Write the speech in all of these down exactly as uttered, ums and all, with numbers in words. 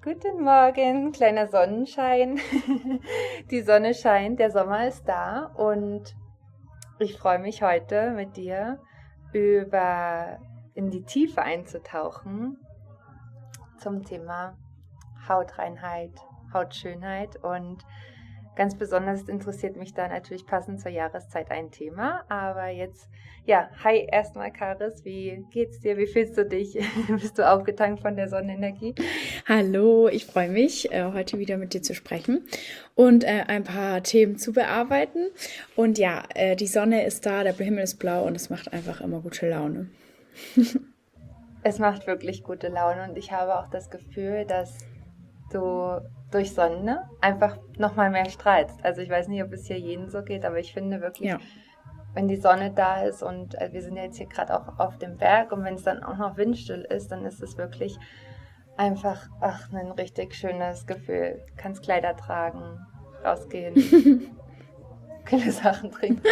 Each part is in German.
Guten Morgen, kleiner Sonnenschein. Die Sonne scheint, der Sommer ist da und ich freue mich heute mit dir über in die Tiefe einzutauchen zum Thema Hautreinheit, Hautschönheit und ganz besonders interessiert mich da natürlich passend zur Jahreszeit ein Thema. Aber jetzt, ja, hi erstmal Karis, wie geht's dir? Wie fühlst du dich? Bist du aufgetankt von der Sonnenenergie? Hallo, ich freue mich, äh, heute wieder mit dir zu sprechen und äh, ein paar Themen zu bearbeiten. Und ja, äh, die Sonne ist da, der Himmel ist blau und es macht einfach immer gute Laune. Es macht wirklich gute Laune und ich habe auch das Gefühl, dass du durch Sonne einfach nochmal mehr strahlst. Also ich weiß nicht, ob es hier jedem so geht, aber ich finde wirklich, Ja. wenn die Sonne da ist und äh, wir sind ja jetzt hier gerade auch auf dem Berg und wenn es dann auch noch windstill ist, dann ist es wirklich einfach, ach, ein richtig schönes Gefühl. Du kannst Kleider tragen, rausgehen, viele Sachen trinken.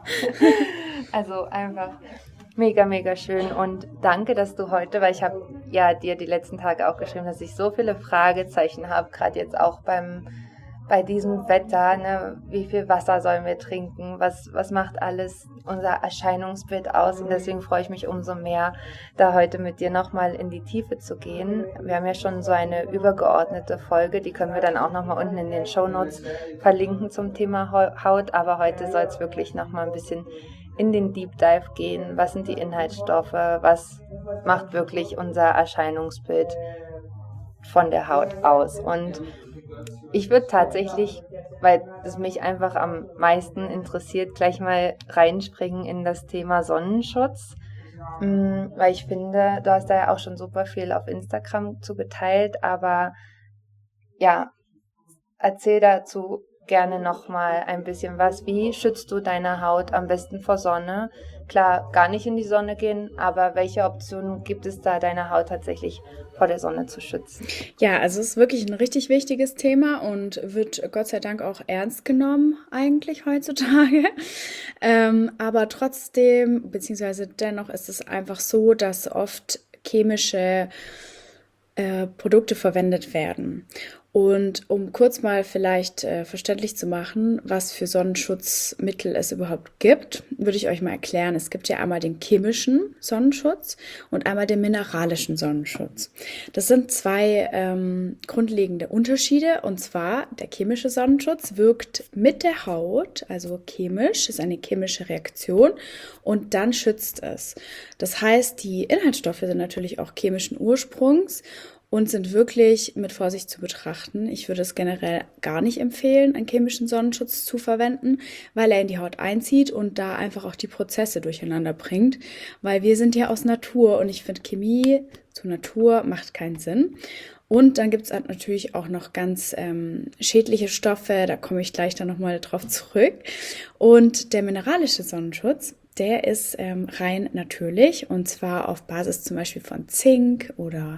Also einfach mega, mega schön und danke, dass du heute, weil ich habe ja dir die letzten Tage auch geschrieben, dass ich so viele Fragezeichen habe, gerade jetzt auch beim bei diesem Wetter, ne, wie viel Wasser sollen wir trinken, was, was macht alles unser Erscheinungsbild aus und deswegen freue ich mich umso mehr, da heute mit dir nochmal in die Tiefe zu gehen. Wir haben ja schon so eine übergeordnete Folge, die können wir dann auch nochmal unten in den Shownotes verlinken zum Thema Haut, aber heute soll es wirklich nochmal ein bisschen in den Deep Dive gehen, was sind die Inhaltsstoffe, was macht wirklich unser Erscheinungsbild von der Haut aus. Und ich würde tatsächlich, weil es mich einfach am meisten interessiert, gleich mal reinspringen in das Thema Sonnenschutz, weil ich finde, du hast da ja auch schon super viel auf Instagram zu geteilt, aber ja, erzähl dazu gerne nochmal ein bisschen was. Wie schützt du deine Haut am besten vor Sonne? Klar, gar nicht in die Sonne gehen, aber welche Optionen gibt es da, deine Haut tatsächlich vor der Sonne zu schützen? Ja, also es ist wirklich ein richtig wichtiges Thema und wird Gott sei Dank auch ernst genommen eigentlich heutzutage. Ähm, aber trotzdem, beziehungsweise dennoch ist es einfach so, dass oft chemische äh, Produkte verwendet werden. Und um kurz mal vielleicht äh, verständlich zu machen, was für Sonnenschutzmittel es überhaupt gibt, würde ich euch mal erklären. Es gibt ja einmal den chemischen Sonnenschutz und einmal den mineralischen Sonnenschutz. Das sind zwei ähm, grundlegende Unterschiede. Und zwar, der chemische Sonnenschutz wirkt mit der Haut, also chemisch, ist eine chemische Reaktion und dann schützt es. Das heißt, die Inhaltsstoffe sind natürlich auch chemischen Ursprungs und sind wirklich mit Vorsicht zu betrachten. Ich würde es generell gar nicht empfehlen, einen chemischen Sonnenschutz zu verwenden, weil er in die Haut einzieht und da einfach auch die Prozesse durcheinander bringt. Weil wir sind ja aus Natur und ich finde, Chemie zu Natur macht keinen Sinn. Und dann gibt es halt natürlich auch noch ganz ähm, schädliche Stoffe, da komme ich gleich dann nochmal drauf zurück. Und der mineralische Sonnenschutz, der ist ähm, rein natürlich und zwar auf Basis zum Beispiel von Zink oder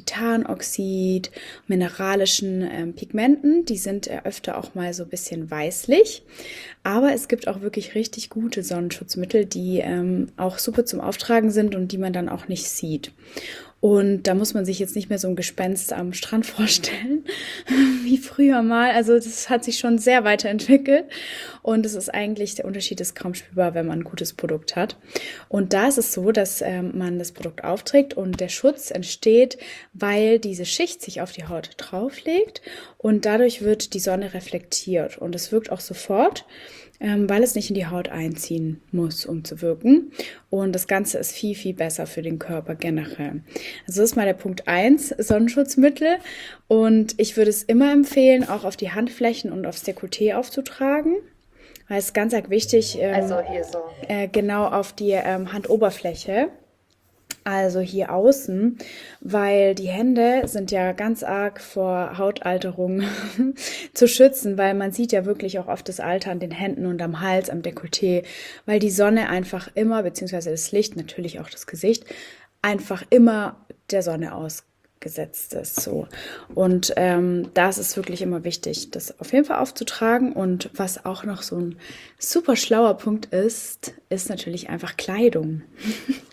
Titanoxid, mineralischen ähm, Pigmenten. Die sind äh, öfter auch mal so ein bisschen weißlich, aber es gibt auch wirklich richtig gute Sonnenschutzmittel, die ähm, auch super zum Auftragen sind und die man dann auch nicht sieht. Und da muss man sich jetzt nicht mehr so ein Gespenst am Strand vorstellen, wie früher mal. Also das hat sich schon sehr weiterentwickelt. Und es ist eigentlich, der Unterschied ist kaum spürbar, wenn man ein gutes Produkt hat. Und da ist es so, dass ähm, man das Produkt aufträgt und der Schutz entsteht, weil diese Schicht sich auf die Haut drauflegt und dadurch wird die Sonne reflektiert. Und es wirkt auch sofort, ähm, weil es nicht in die Haut einziehen muss, um zu wirken. Und das Ganze ist viel, viel besser für den Körper generell. Also das ist mal der Punkt eins, Sonnenschutzmittel. Und ich würde es immer empfehlen, auch auf die Handflächen und aufs Dekolleté aufzutragen. Weil es ganz arg wichtig, ähm, Also hier so. äh, genau auf die ähm, Handoberfläche. Also hier außen, weil die Hände sind ja ganz arg vor Hautalterung zu schützen, weil man sieht ja wirklich auch oft das Alter an den Händen und am Hals, am Dekolleté, weil die Sonne einfach immer, beziehungsweise das Licht, natürlich auch das Gesicht, einfach immer der Sonne ausgesetzt ist. So. Und ähm, das ist wirklich immer wichtig, das auf jeden Fall aufzutragen. Und was auch noch so ein super schlauer Punkt ist, ist natürlich einfach Kleidung.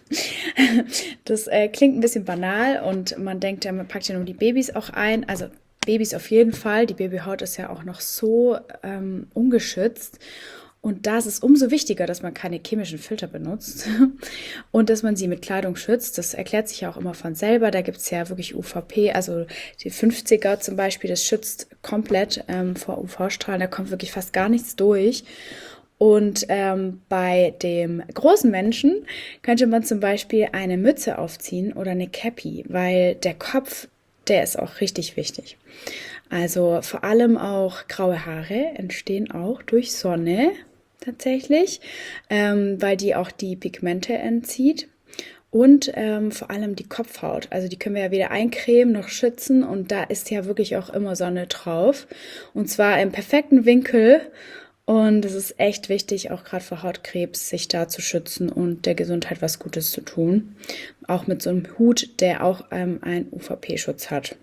Das äh, klingt ein bisschen banal und man denkt ja, man packt ja nur die Babys auch ein. Also Babys auf jeden Fall. Die Babyhaut ist ja auch noch so ähm, ungeschützt. Und da ist es umso wichtiger, dass man keine chemischen Filter benutzt und dass man sie mit Kleidung schützt. Das erklärt sich ja auch immer von selber. Da gibt es ja wirklich U V P, also die fünfziger zum Beispiel, das schützt komplett ähm, vor U V-Strahlen. Da kommt wirklich fast gar nichts durch. Und ähm, bei dem großen Menschen könnte man zum Beispiel eine Mütze aufziehen oder eine Cappy, weil der Kopf, der ist auch richtig wichtig. Also vor allem auch graue Haare entstehen auch durch Sonne tatsächlich, ähm, weil die auch die Pigmente entzieht. Und ähm, vor allem die Kopfhaut. Also die können wir ja weder eincremen noch schützen. Und da ist ja wirklich auch immer Sonne drauf. Und zwar im perfekten Winkel. Und es ist echt wichtig, auch gerade vor Hautkrebs, sich da zu schützen und der Gesundheit was Gutes zu tun. Auch mit so einem Hut, der auch ähm, einen U V P-Schutz hat.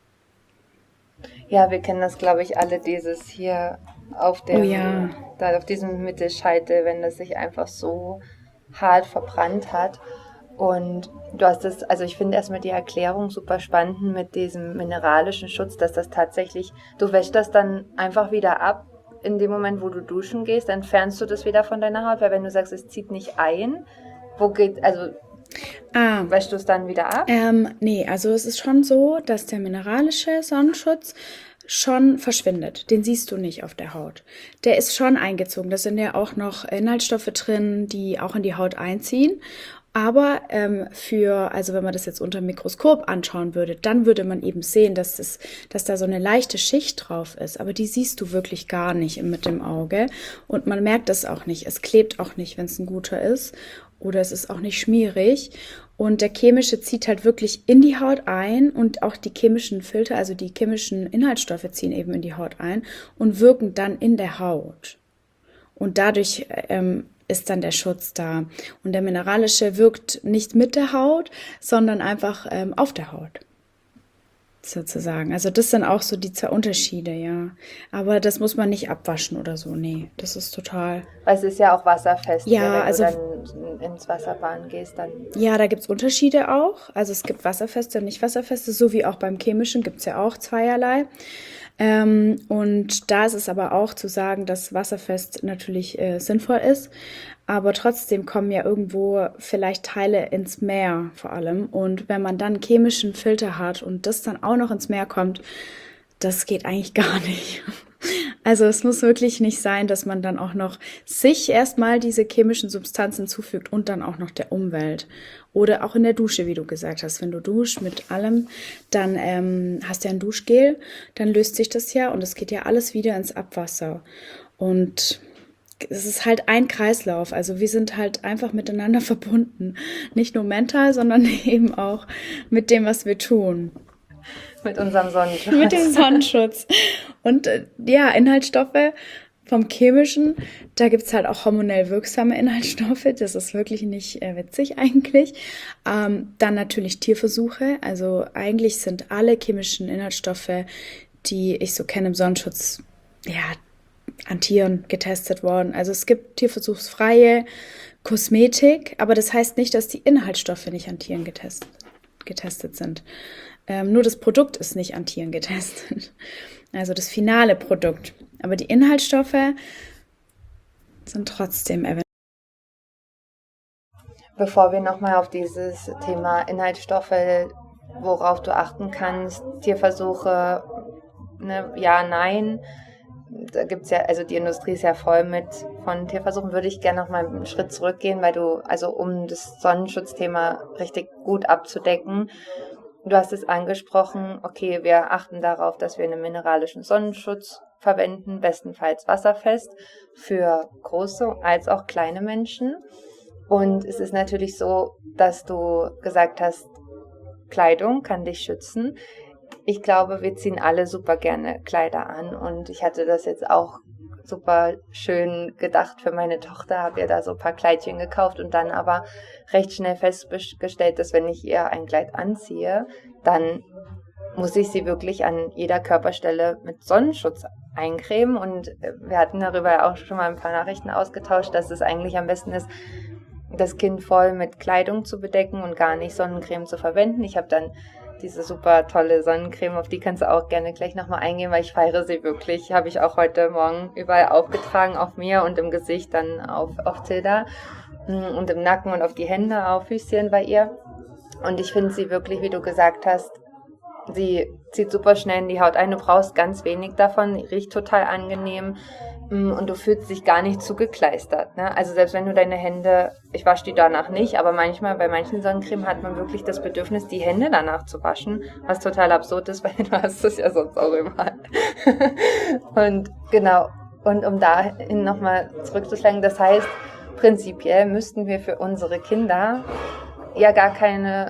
Ja, wir kennen das, glaube ich, alle, dieses hier auf dem, Oh ja. da auf diesem Mittelscheitel, wenn das sich einfach so hart verbrannt hat. Und du hast es, also ich finde erstmal die Erklärung super spannend mit diesem mineralischen Schutz, dass das tatsächlich, du wäschst das dann einfach wieder ab. In dem Moment, wo du duschen gehst, entfernst du das wieder von deiner Haut, weil wenn du sagst, es zieht nicht ein, wo geht, also Ah, wäschst du es dann wieder ab? ähm, nee, also es ist schon so, dass der mineralische Sonnenschutz schon verschwindet. Den siehst du nicht auf der Haut. Der ist schon eingezogen. Da sind ja auch noch Inhaltsstoffe drin, die auch in die Haut einziehen. Aber ähm, für, also wenn man das jetzt unter dem Mikroskop anschauen würde, dann würde man eben sehen, dass, es, dass da so eine leichte Schicht drauf ist. Aber die siehst du wirklich gar nicht mit dem Auge. Und man merkt es auch nicht. Es klebt auch nicht, wenn es ein guter ist. Oder es ist auch nicht schmierig. Und der chemische zieht halt wirklich in die Haut ein und auch die chemischen Filter, also die chemischen Inhaltsstoffe ziehen eben in die Haut ein und wirken dann in der Haut. Und dadurch ähm, ist dann der Schutz da. Und der mineralische wirkt nicht mit der Haut, sondern einfach ähm, auf der Haut. Sozusagen. Also das sind auch so die zwei Unterschiede, ja. Aber das muss man nicht abwaschen oder so. Nee, das ist total. Weil es ist ja auch wasserfest. Ja, ne? Wenn also- du dann ins Wasserbahn gehst, dann Ja, da gibt's Unterschiede auch. Also es gibt wasserfeste und nicht wasserfeste, so wie auch beim chemischen gibt's ja auch zweierlei. Ähm, und da ist es aber auch zu sagen, dass wasserfest natürlich äh, sinnvoll ist. Aber trotzdem kommen ja irgendwo vielleicht Teile ins Meer vor allem. Und wenn man dann einen chemischen Filter hat und das dann auch noch ins Meer kommt, das geht eigentlich gar nicht. Also es muss wirklich nicht sein, dass man dann auch noch sich erstmal diese chemischen Substanzen zufügt und dann auch noch der Umwelt. Oder auch in der Dusche, wie du gesagt hast. Wenn du duschst mit allem, dann ähm, hast du ja ein Duschgel, dann löst sich das ja und es geht ja alles wieder ins Abwasser. Und es ist halt ein Kreislauf. Also wir sind halt einfach miteinander verbunden. Nicht nur mental, sondern eben auch mit dem, was wir tun. mit unserem Sonnenschutz. Mit dem Sonnenschutz. Und äh, ja, Inhaltsstoffe vom Chemischen, da gibt's halt auch hormonell wirksame Inhaltsstoffe. Das ist wirklich nicht äh, witzig eigentlich. Ähm, dann natürlich Tierversuche. Also eigentlich sind alle chemischen Inhaltsstoffe, die ich so kenne im Sonnenschutz, ja, an Tieren getestet worden. Also es gibt tierversuchsfreie Kosmetik, aber das heißt nicht, dass die Inhaltsstoffe nicht an Tieren getestet, getestet sind. Ähm, nur das Produkt ist nicht an Tieren getestet. Also das finale Produkt. Aber die Inhaltsstoffe sind trotzdem eventuell. Bevor wir nochmal auf dieses Thema Inhaltsstoffe, worauf du achten kannst, Tierversuche, ne, ja, nein, da gibt's ja, also die Industrie ist ja voll mit von Tierversuchen, würde ich gerne nochmal einen Schritt zurückgehen, weil du, also um das Sonnenschutzthema richtig gut abzudecken, du hast es angesprochen, okay, wir achten darauf, dass wir einen mineralischen Sonnenschutz verwenden, bestenfalls wasserfest, für große als auch kleine Menschen. Und es ist natürlich so, dass du gesagt hast, Kleidung kann dich schützen. Ich glaube, wir ziehen alle super gerne Kleider an und ich hatte das jetzt auch super schön gedacht für meine Tochter, habe ihr da so ein paar Kleidchen gekauft und dann aber recht schnell festgestellt, dass wenn ich ihr ein Kleid anziehe, dann muss ich sie wirklich an jeder Körperstelle mit Sonnenschutz eincremen und wir hatten darüber auch schon mal ein paar Nachrichten ausgetauscht, dass es eigentlich am besten ist, das Kind voll mit Kleidung zu bedecken und gar nicht Sonnencreme zu verwenden. Ich habe dann diese super tolle Sonnencreme, auf die kannst du auch gerne gleich nochmal eingehen, weil ich feiere sie wirklich. Habe ich auch heute Morgen überall aufgetragen, auf mir und im Gesicht, dann auf, auf Tilda und im Nacken und auf die Hände, auf Füßchen bei ihr. Und ich finde sie wirklich, wie du gesagt hast, sie zieht super schnell in die Haut ein. Du brauchst ganz wenig davon, riecht total angenehm und du fühlst dich gar nicht zugekleistert. Ne? Also selbst wenn du deine Hände, ich wasche die danach nicht, aber manchmal bei manchen Sonnencreme hat man wirklich das Bedürfnis, die Hände danach zu waschen, was total absurd ist, weil du hast es ja sonst auch immer. Und genau, und um dahin nochmal zurückzuschlagen, das heißt, prinzipiell müssten wir für unsere Kinder ja gar keine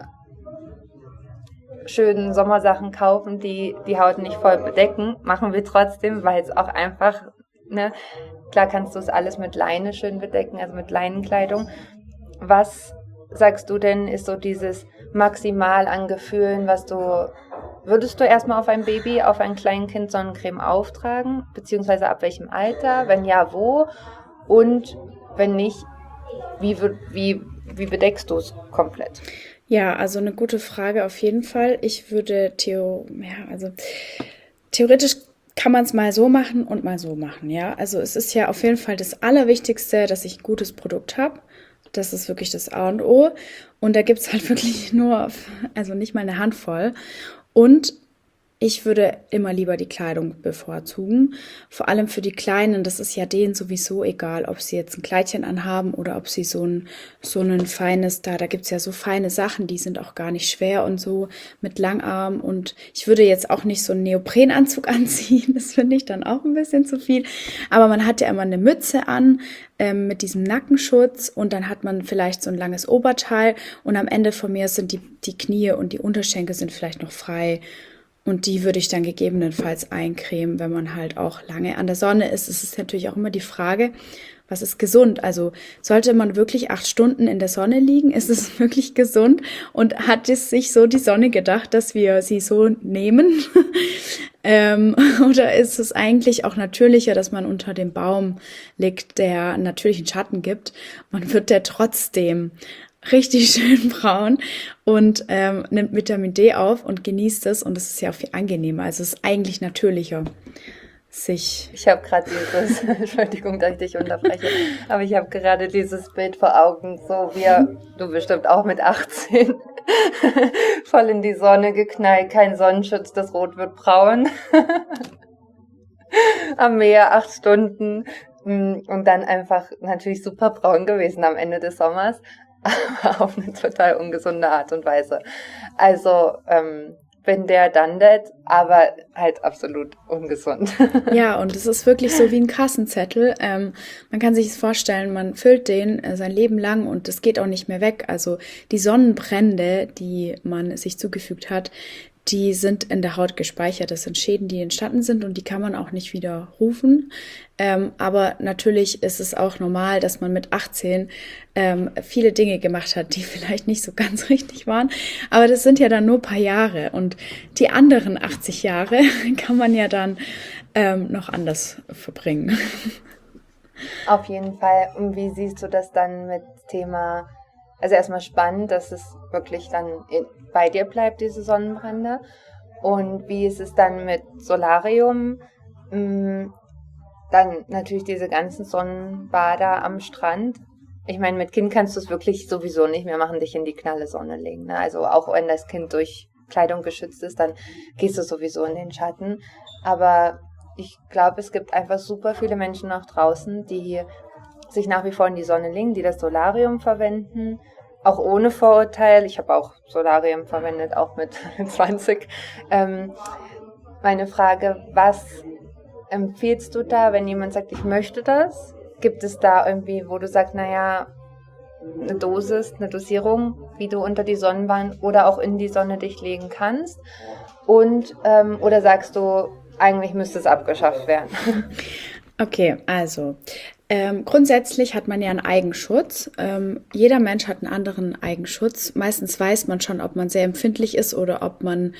schönen Sommersachen kaufen, die die Haut nicht voll bedecken. Machen wir trotzdem, weil es auch einfach, ne, klar kannst du es alles mit Leine schön bedecken, also mit Leinenkleidung. Was sagst du denn, ist so dieses Maximal an Gefühlen, was du, würdest du erstmal auf ein Baby, auf ein Kleinkind Sonnencreme auftragen, beziehungsweise ab welchem Alter? Wenn ja, wo? Und wenn nicht, wie, wie, wie bedeckst du es komplett? Ja, also eine gute Frage auf jeden Fall. Ich würde theo, ja, also theoretisch kann man es mal so machen und mal so machen, ja. Also es ist ja auf jeden Fall das Allerwichtigste, dass ich ein gutes Produkt habe. Das ist wirklich das A und O. Und da gibt es halt wirklich nur, also nicht mal eine Handvoll. Und ich würde immer lieber die Kleidung bevorzugen, vor allem für die Kleinen. Das ist ja denen sowieso egal, ob sie jetzt ein Kleidchen anhaben oder ob sie so ein so ein feines, da da gibt's ja so feine Sachen, die sind auch gar nicht schwer und so mit Langarm. Und ich würde jetzt auch nicht so einen Neoprenanzug anziehen, das finde ich dann auch ein bisschen zu viel. Aber man hat ja immer eine Mütze an ähm, mit diesem Nackenschutz und dann hat man vielleicht so ein langes Oberteil und am Ende von mir sind die, die Knie und die Unterschenkel sind vielleicht noch frei. Und die würde ich dann gegebenenfalls eincremen, wenn man halt auch lange an der Sonne ist. Es ist natürlich auch immer die Frage, was ist gesund? Also sollte man wirklich acht Stunden in der Sonne liegen? Ist es wirklich gesund? Und hat es sich so die Sonne gedacht, dass wir sie so nehmen? ähm, oder ist es eigentlich auch natürlicher, dass man unter dem Baum liegt, der natürlichen Schatten gibt? Man wird der trotzdem richtig schön braun und ähm, nimmt Vitamin D auf und genießt es und es ist ja auch viel angenehmer. Also es ist eigentlich natürlicher, sich... Ich habe gerade dieses, Entschuldigung, dass ich dich unterbreche, aber ich habe gerade dieses Bild vor Augen, so wie du bestimmt auch mit achtzehn voll in die Sonne geknallt, kein Sonnenschutz, das Rot wird braun. Am Meer acht Stunden und dann einfach natürlich super braun gewesen am Ende des Sommers. Aber auf eine total ungesunde Art und Weise. Also, ähm, bin der dann that, aber halt absolut ungesund. Ja, und es ist wirklich so wie ein Kassenzettel. Ähm, man kann sich es vorstellen, man füllt den äh, sein Leben lang und es geht auch nicht mehr weg. Also die Sonnenbrände, die man sich zugefügt hat, die sind in der Haut gespeichert. Das sind Schäden, die entstanden sind und die kann man auch nicht wieder rufen. Ähm, aber natürlich ist es auch normal, dass man mit achtzehn ähm, viele Dinge gemacht hat, die vielleicht nicht so ganz richtig waren. Aber das sind ja dann nur ein paar Jahre und die anderen achtzig Jahre kann man ja dann ähm, noch anders verbringen. Auf jeden Fall. Und wie siehst du das dann mit Thema... Also erstmal spannend, dass es wirklich dann in, bei dir bleibt, diese Sonnenbrände. Und wie ist es dann mit Solarium? Dann natürlich diese ganzen Sonnenbader am Strand. Ich meine, mit Kind kannst du es wirklich sowieso nicht mehr machen, dich in die knalle Sonne legen. Ne? Also auch wenn das Kind durch Kleidung geschützt ist, dann gehst du sowieso in den Schatten. Aber ich glaube, es gibt einfach super viele Menschen noch draußen, die sich nach wie vor in die Sonne legen, die das Solarium verwenden, auch ohne Vorurteil. Ich habe auch Solarium verwendet, auch mit zwanzig. Ähm, meine Frage, was empfiehlst du da, wenn jemand sagt, ich möchte das? Gibt es da irgendwie, wo du sagst, naja, eine Dosis, eine Dosierung, wie du unter die Sonnenbahn oder auch in die Sonne dich legen kannst? Und ähm, oder sagst du, eigentlich müsste es abgeschafft werden? Okay, also ähm, grundsätzlich hat man ja einen Eigenschutz. Ähm, jeder Mensch hat einen anderen Eigenschutz. Meistens weiß man schon, ob man sehr empfindlich ist oder ob man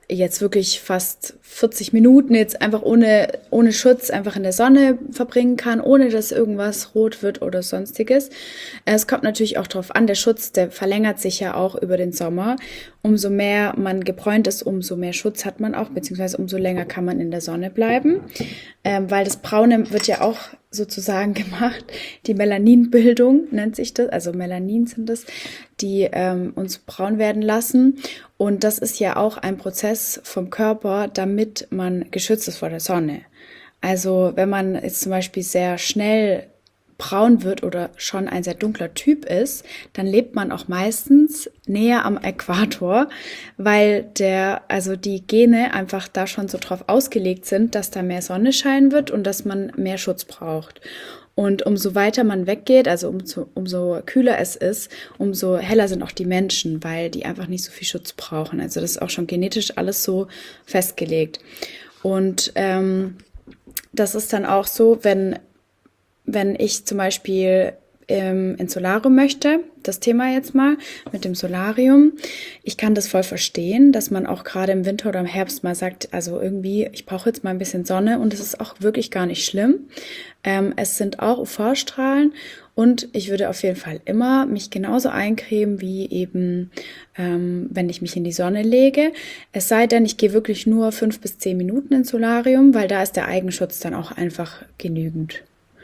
jetzt wirklich fast vierzig Minuten jetzt einfach ohne, ohne Schutz einfach in der Sonne verbringen kann, ohne dass irgendwas rot wird oder sonstiges. Es kommt natürlich auch drauf an, der Schutz, der verlängert sich ja auch über den Sommer. Umso mehr man gebräunt ist, umso mehr Schutz hat man auch, beziehungsweise umso länger kann man in der Sonne bleiben, ähm, weil das Braune wird ja auch sozusagen gemacht. Die Melaninbildung nennt sich das, also Melanin sind das, die ähm, uns braun werden lassen. Und das ist ja auch ein Prozess vom Körper, damit man geschützt ist vor der Sonne. Also wenn man jetzt zum Beispiel sehr schnell braun wird oder schon ein sehr dunkler Typ ist, dann lebt man auch meistens näher am Äquator, weil der, also die Gene einfach da schon so drauf ausgelegt sind, dass da mehr Sonne scheinen wird und dass man mehr Schutz braucht. Und umso weiter man weggeht, also umso, umso kühler es ist, umso heller sind auch die Menschen, weil die einfach nicht so viel Schutz brauchen. Also das ist auch schon genetisch alles so festgelegt. Und ähm, das ist dann auch so, wenn Wenn ich zum Beispiel ähm, ins Solarium möchte, das Thema jetzt mal mit dem Solarium, ich kann das voll verstehen, dass man auch gerade im Winter oder im Herbst mal sagt, also irgendwie, ich brauche jetzt mal ein bisschen Sonne und es ist auch wirklich gar nicht schlimm. Ähm, es sind auch U V-Strahlen und ich würde auf jeden Fall immer mich genauso eincremen wie eben, ähm, wenn ich mich in die Sonne lege. Es sei denn, ich gehe wirklich nur fünf bis zehn Minuten ins Solarium, weil da ist der Eigenschutz dann auch einfach genügend.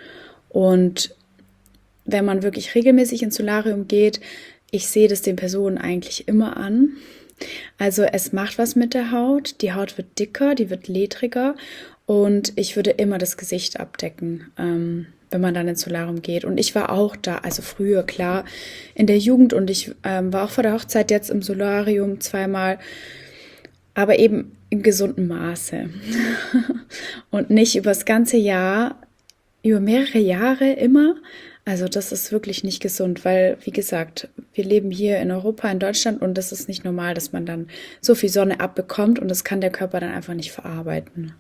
Und wenn man wirklich regelmäßig ins Solarium geht, ich sehe das den Personen eigentlich immer an. Also es macht was mit der Haut, die Haut wird dicker, die wird ledriger und ich würde immer das Gesicht abdecken, ähm, wenn man dann ins Solarium geht. Und ich war auch da, also früher, klar, in der Jugend und ich ähm, war auch vor der Hochzeit jetzt im Solarium zweimal, aber eben im gesunden Maße und nicht übers ganze Jahr, über mehrere Jahre immer. Also das ist wirklich nicht gesund, weil, wie gesagt, wir leben hier in Europa, in Deutschland und das ist nicht normal, dass man dann so viel Sonne abbekommt und das kann der Körper dann einfach nicht verarbeiten.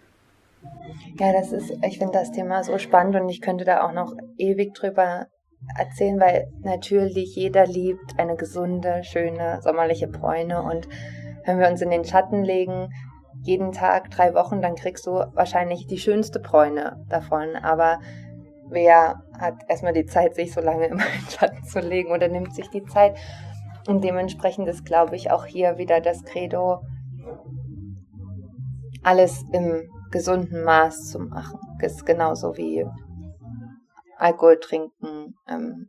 Ja, das ist, ich finde das Thema so spannend und ich könnte da auch noch ewig drüber erzählen, weil natürlich jeder liebt eine gesunde, schöne, sommerliche Bräune und wenn wir uns in den Schatten legen, jeden Tag drei Wochen, dann kriegst du wahrscheinlich die schönste Bräune davon. Aber wer hat erstmal die Zeit, sich so lange im Schatten zu legen oder nimmt sich die Zeit? Und dementsprechend ist, glaube ich, auch hier wieder das Credo, alles im gesunden Maß zu machen. Das ist genauso wie Alkohol trinken ähm,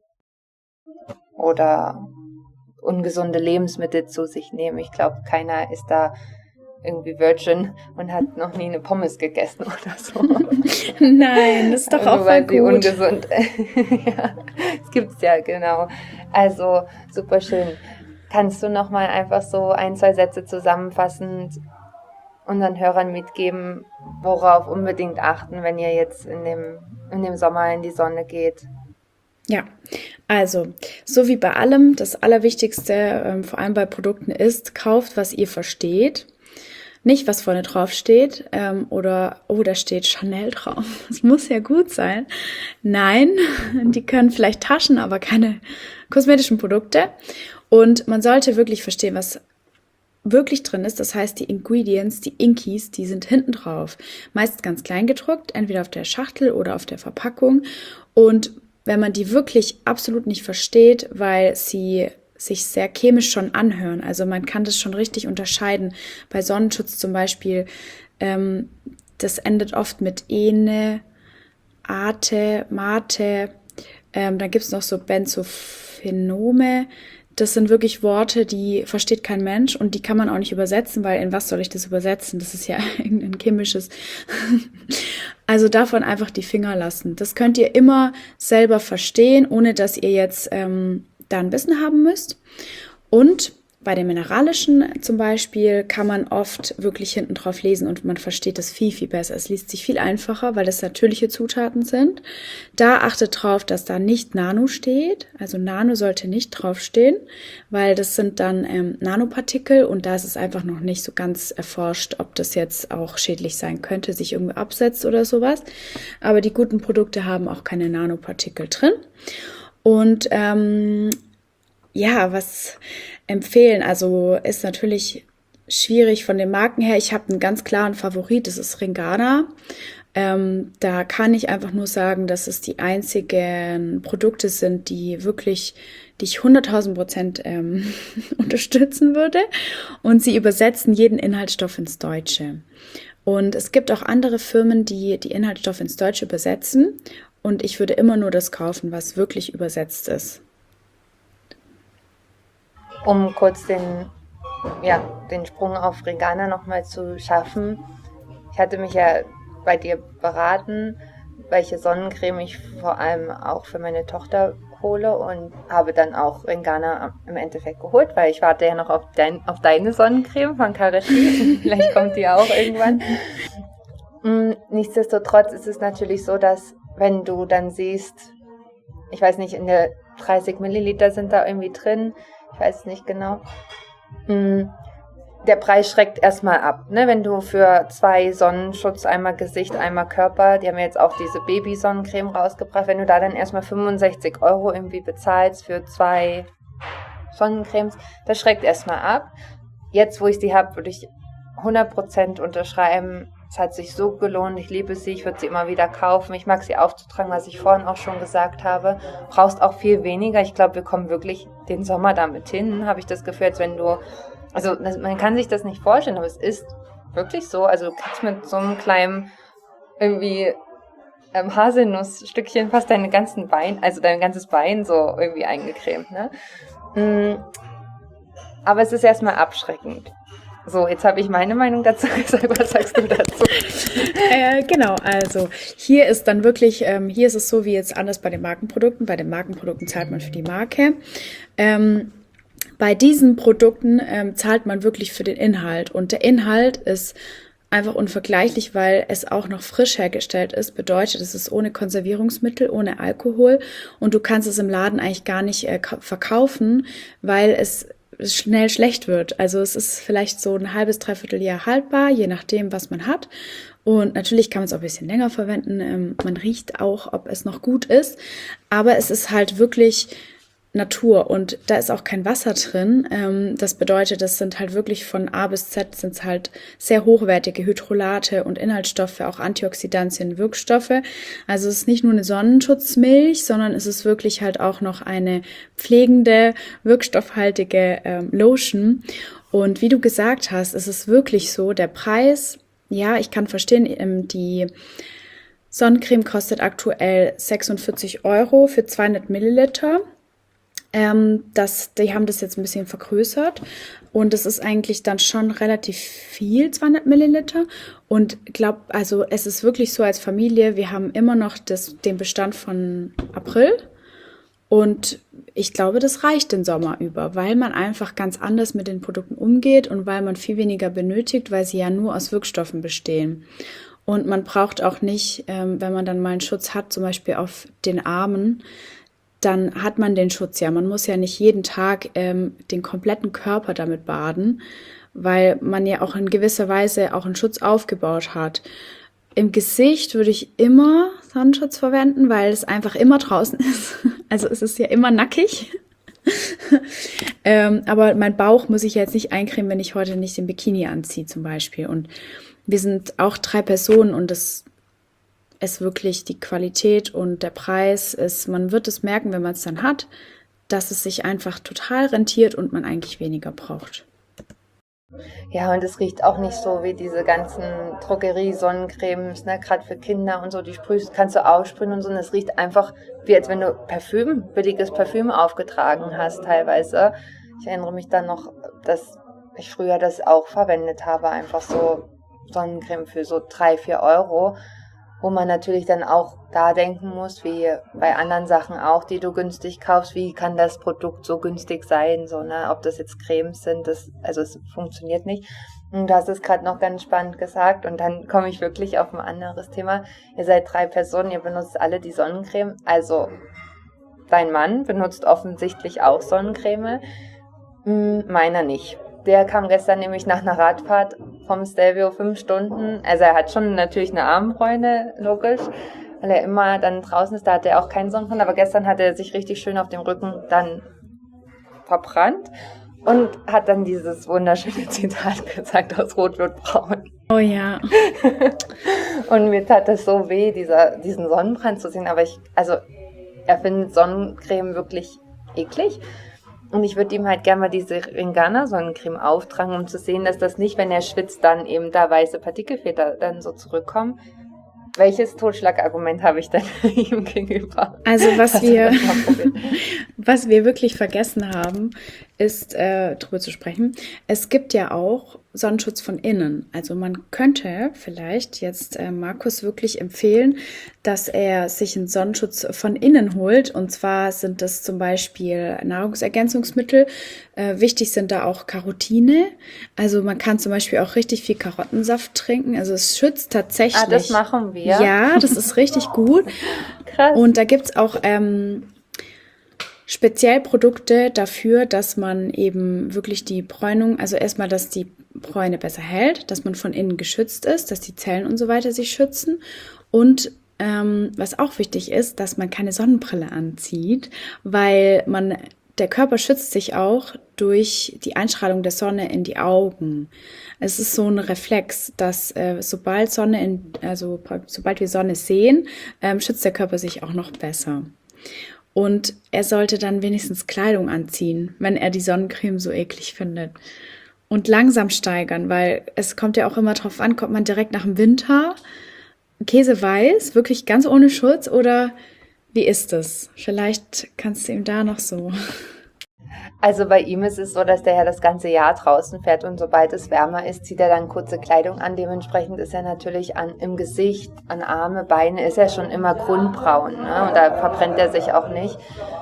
oder ungesunde Lebensmittel zu sich nehmen. Ich glaube, keiner ist da irgendwie Virgin und hat noch nie eine Pommes gegessen oder so. Nein, das ist doch auch voll gut. Ungesund. Ja, das gibt's ja, genau. Also super schön. Kannst du noch mal einfach so ein, zwei Sätze zusammenfassend unseren Hörern mitgeben, worauf unbedingt achten, wenn ihr jetzt in dem, in dem Sommer in die Sonne geht? Ja, also, so wie bei allem, das Allerwichtigste, ähm, vor allem bei Produkten ist, kauft, was ihr versteht. Nicht, was vorne drauf steht ähm, oder, oh, da steht Chanel drauf. Das muss ja gut sein. Nein, die können vielleicht Taschen, aber keine kosmetischen Produkte. Und man sollte wirklich verstehen, was wirklich drin ist. Das heißt, die Ingredients, die Inkies, die sind hinten drauf. Meist ganz klein gedruckt, entweder auf der Schachtel oder auf der Verpackung. Und wenn man die wirklich absolut nicht versteht, weil sie sich sehr chemisch schon anhören, also man kann das schon richtig unterscheiden. Bei Sonnenschutz zum Beispiel, ähm, das endet oft mit Ene, Ate, Mate, ähm, dann gibt es noch so Benzophenome. Das sind wirklich Worte, die versteht kein Mensch und die kann man auch nicht übersetzen, weil in was soll ich das übersetzen? Das ist ja irgendein chemisches. Also davon einfach die Finger lassen. Das könnt ihr immer selber verstehen, ohne dass ihr jetzt ähm, da ein Wissen haben müsst. Und bei den mineralischen zum Beispiel kann man oft wirklich hinten drauf lesen und man versteht das viel, viel besser. Es liest sich viel einfacher, weil das natürliche Zutaten sind. Da achtet drauf, dass da nicht Nano steht. Also Nano sollte nicht draufstehen, weil das sind dann ähm, Nanopartikel und da ist es einfach noch nicht so ganz erforscht, ob das jetzt auch schädlich sein könnte, sich irgendwie absetzt oder sowas. Aber die guten Produkte haben auch keine Nanopartikel drin. Und ähm, ja, was empfehlen, also ist natürlich schwierig von den Marken her. Ich habe einen ganz klaren Favorit, das ist Ringana. Ähm, da kann ich einfach nur sagen, dass es die einzigen Produkte sind, die wirklich, die ich hunderttausend Prozent ähm, unterstützen würde. Und sie übersetzen jeden Inhaltsstoff ins Deutsche. Und es gibt auch andere Firmen, die die Inhaltsstoffe ins Deutsche übersetzen. Und ich würde immer nur das kaufen, was wirklich übersetzt ist. Um kurz den, ja, den Sprung auf Ringana nochmal zu schaffen. Ich hatte mich ja bei dir beraten, welche Sonnencreme ich vor allem auch für meine Tochter hole und habe dann auch Ringana im Endeffekt geholt, weil ich warte ja noch auf, dein, auf deine Sonnencreme von Kareshie. Vielleicht kommt die auch irgendwann. Nichtsdestotrotz ist es natürlich so, dass wenn du dann siehst, ich weiß nicht, in der dreißig Milliliter sind da irgendwie drin, ich weiß es nicht genau, der Preis schreckt erstmal ab, ne? Wenn du für zwei Sonnenschutz, einmal Gesicht, einmal Körper, die haben jetzt auch diese Baby-Sonnencreme rausgebracht, wenn du da dann erstmal fünfundsechzig Euro irgendwie bezahlst für zwei Sonnencremes, das schreckt erstmal ab. Jetzt, wo ich sie habe, würde ich hundert Prozent unterschreiben, es hat sich so gelohnt, ich liebe sie, ich würde sie immer wieder kaufen, ich mag sie aufzutragen, was ich vorhin auch schon gesagt habe, brauchst auch viel weniger, ich glaube, wir kommen wirklich den Sommer damit hin, habe ich das Gefühl, als wenn du, also das, man kann sich das nicht vorstellen, aber es ist wirklich so, also du kriegst mit so einem kleinen irgendwie ähm, Haselnussstückchen fast deine ganzen Beine, also dein ganzes Bein so irgendwie eingecremt, ne? Mm, aber es ist erstmal abschreckend. So, jetzt habe ich meine Meinung dazu gesagt. Was sagst du dazu? Äh, genau, also hier ist dann wirklich, ähm, hier ist es so wie jetzt anders bei den Markenprodukten. Bei den Markenprodukten zahlt man für die Marke. Ähm, bei diesen Produkten ähm, zahlt man wirklich für den Inhalt. Und der Inhalt ist einfach unvergleichlich, weil es auch noch frisch hergestellt ist. Bedeutet, es ist ohne Konservierungsmittel, ohne Alkohol. Und du kannst es im Laden eigentlich gar nicht äh, verkaufen, weil es schnell schlecht wird. Also es ist vielleicht so ein halbes, dreiviertel Jahr haltbar, je nachdem, was man hat. Und natürlich kann man es auch ein bisschen länger verwenden. Ähm, man riecht auch, ob es noch gut ist. Aber es ist halt wirklich Natur und da ist auch kein Wasser drin. Ähm, das bedeutet, das sind halt wirklich von A bis Z sind es halt sehr hochwertige Hydrolate und Inhaltsstoffe, auch Antioxidantien, Wirkstoffe. Also es ist nicht nur eine Sonnenschutzmilch, sondern es ist wirklich halt auch noch eine pflegende, wirkstoffhaltige ähm, Lotion. Und wie du gesagt hast, es ist wirklich so, der Preis, ja, ich kann verstehen, ähm, die Sonnencreme kostet aktuell sechsundvierzig Euro für zweihundert Milliliter. Ähm, das, die haben das jetzt ein bisschen vergrößert und es ist eigentlich dann schon relativ viel, zweihundert Milliliter. Und glaub, also es ist wirklich so als Familie, wir haben immer noch das, den Bestand von April und ich glaube, das reicht den Sommer über, weil man einfach ganz anders mit den Produkten umgeht und weil man viel weniger benötigt, weil sie ja nur aus Wirkstoffen bestehen. Und man braucht auch nicht, ähm, wenn man dann mal einen Schutz hat, zum Beispiel auf den Armen, dann hat man den Schutz ja. Man muss ja nicht jeden Tag ähm, den kompletten Körper damit baden, weil man ja auch in gewisser Weise auch einen Schutz aufgebaut hat. Im Gesicht würde ich immer Sonnenschutz verwenden, weil es einfach immer draußen ist. Also es ist ja immer nackig. ähm, aber mein Bauch muss ich jetzt nicht eincremen, wenn ich heute nicht den Bikini anziehe zum Beispiel. Und wir sind auch drei Personen und das es wirklich die Qualität und der Preis ist, man wird es merken, wenn man es dann hat, dass es sich einfach total rentiert und man eigentlich weniger braucht. Ja, und es riecht auch nicht so wie diese ganzen Drogerie-Sonnencremes, ne, gerade für Kinder und so, die sprühst, kannst du aussprühen und so, und es riecht einfach wie, als wenn du Parfüm, billiges Parfüm aufgetragen hast teilweise. Ich erinnere mich dann noch, dass ich früher das auch verwendet habe, einfach so Sonnencreme für so drei, vier Euro. Wo man natürlich dann auch da denken muss, wie bei anderen Sachen auch, die du günstig kaufst, wie kann das Produkt so günstig sein, so, ne, ob das jetzt Cremes sind, das, also es funktioniert nicht. Und du hast es gerade noch ganz spannend gesagt und dann komme ich wirklich auf ein anderes Thema. Ihr seid drei Personen, ihr benutzt alle die Sonnencreme, also dein Mann benutzt offensichtlich auch Sonnencreme, meiner nicht. Der kam gestern nämlich nach einer Radfahrt vom Stelvio fünf Stunden. Also er hat schon natürlich eine Armbräune, logisch, weil er immer dann draußen ist. Da hat er auch keinen Sonnenbrand. Aber gestern hat er sich richtig schön auf dem Rücken dann verbrannt. und hat dann dieses wunderschöne Zitat gesagt aus Rot wird braun. Oh ja. Und mir tat das so weh, dieser, diesen Sonnenbrand zu sehen. Aber ich, also er findet Sonnencreme wirklich eklig. Und ich würde ihm halt gerne mal diese Ringana Sonnencreme auftragen, um zu sehen, dass das nicht, wenn er schwitzt, dann eben da weiße Partikelfilter dann so zurückkommen. Welches Totschlagargument habe ich denn ihm gegenüber? Also was wir, was wir wirklich vergessen haben, ist äh, darüber zu sprechen. Es gibt ja auch Sonnenschutz von innen. Also man könnte vielleicht jetzt äh, Markus wirklich empfehlen, dass er sich einen Sonnenschutz von innen holt. Und zwar sind das zum Beispiel Nahrungsergänzungsmittel. Äh, wichtig sind da auch Carotine. Also man kann zum Beispiel auch richtig viel Karottensaft trinken. Also es schützt tatsächlich. Ah, das machen wir. Ja, das ist richtig gut. Krass. Und da gibt's auch ähm, speziell Produkte dafür, dass man eben wirklich die Bräunung, also erstmal, dass die Bräune besser hält, dass man von innen geschützt ist, dass die Zellen und so weiter sich schützen. Und ähm, was auch wichtig ist, dass man keine Sonnenbrille anzieht, weil man der Körper schützt sich auch durch die Einstrahlung der Sonne in die Augen. Es ist so ein Reflex, dass äh, sobald Sonne in, also sobald wir Sonne sehen, ähm, schützt der Körper sich auch noch besser. Und er sollte dann wenigstens Kleidung anziehen, wenn er die Sonnencreme so eklig findet. Und langsam steigern, weil es kommt ja auch immer drauf an, kommt man direkt nach dem Winter, käseweiß, wirklich ganz ohne Schutz, oder wie ist es? Vielleicht kannst du ihm da noch so... Also bei ihm ist es so, dass der ja das ganze Jahr draußen fährt und sobald es wärmer ist, zieht er dann kurze Kleidung an. Dementsprechend ist er natürlich an, im Gesicht, an Arme, Beine, ist er schon immer grundbraun, ne? Und da verbrennt er sich auch nicht.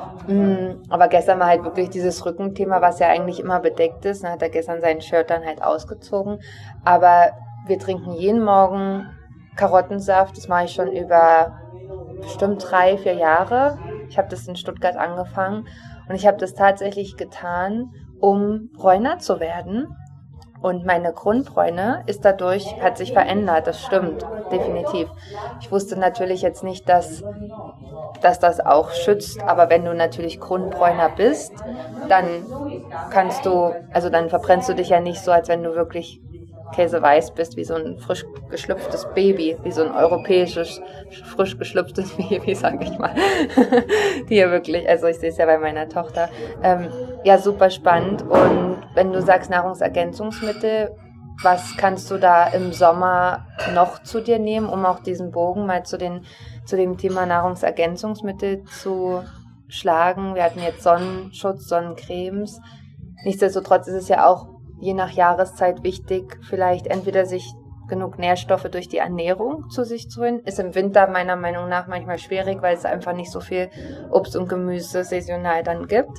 Aber gestern war halt wirklich dieses Rückenthema, was ja eigentlich immer bedeckt ist. Dann hat er gestern sein Shirt dann halt ausgezogen. Aber wir trinken jeden Morgen Karottensaft. Das mache ich schon über bestimmt drei, vier Jahre. Ich habe das in Stuttgart angefangen. Und ich habe das tatsächlich getan, um bräuner zu werden. Und meine Grundbräune ist dadurch, hat sich verändert, das stimmt, definitiv. Ich wusste natürlich jetzt nicht, dass, dass das auch schützt, aber wenn du natürlich Grundbräuner bist, dann kannst du, also dann verbrennst du dich ja nicht so, als wenn du wirklich käseweiß bist, wie so ein frisch geschlüpftes Baby, wie so ein europäisches, frisch geschlüpftes Baby, sag ich mal. Die ja wirklich, also ich sehe es ja bei meiner Tochter. Ähm, ja, super spannend. Und wenn du sagst Nahrungsergänzungsmittel, was kannst du da im Sommer noch zu dir nehmen, um auch diesen Bogen mal zu, den, zu dem Thema Nahrungsergänzungsmittel zu schlagen? Wir hatten jetzt Sonnenschutz, Sonnencremes. Nichtsdestotrotz ist es ja auch je nach Jahreszeit wichtig, vielleicht entweder sich genug Nährstoffe durch die Ernährung zu sich zu holen. Ist im Winter meiner Meinung nach manchmal schwierig, weil es einfach nicht so viel Obst und Gemüse saisonal dann gibt.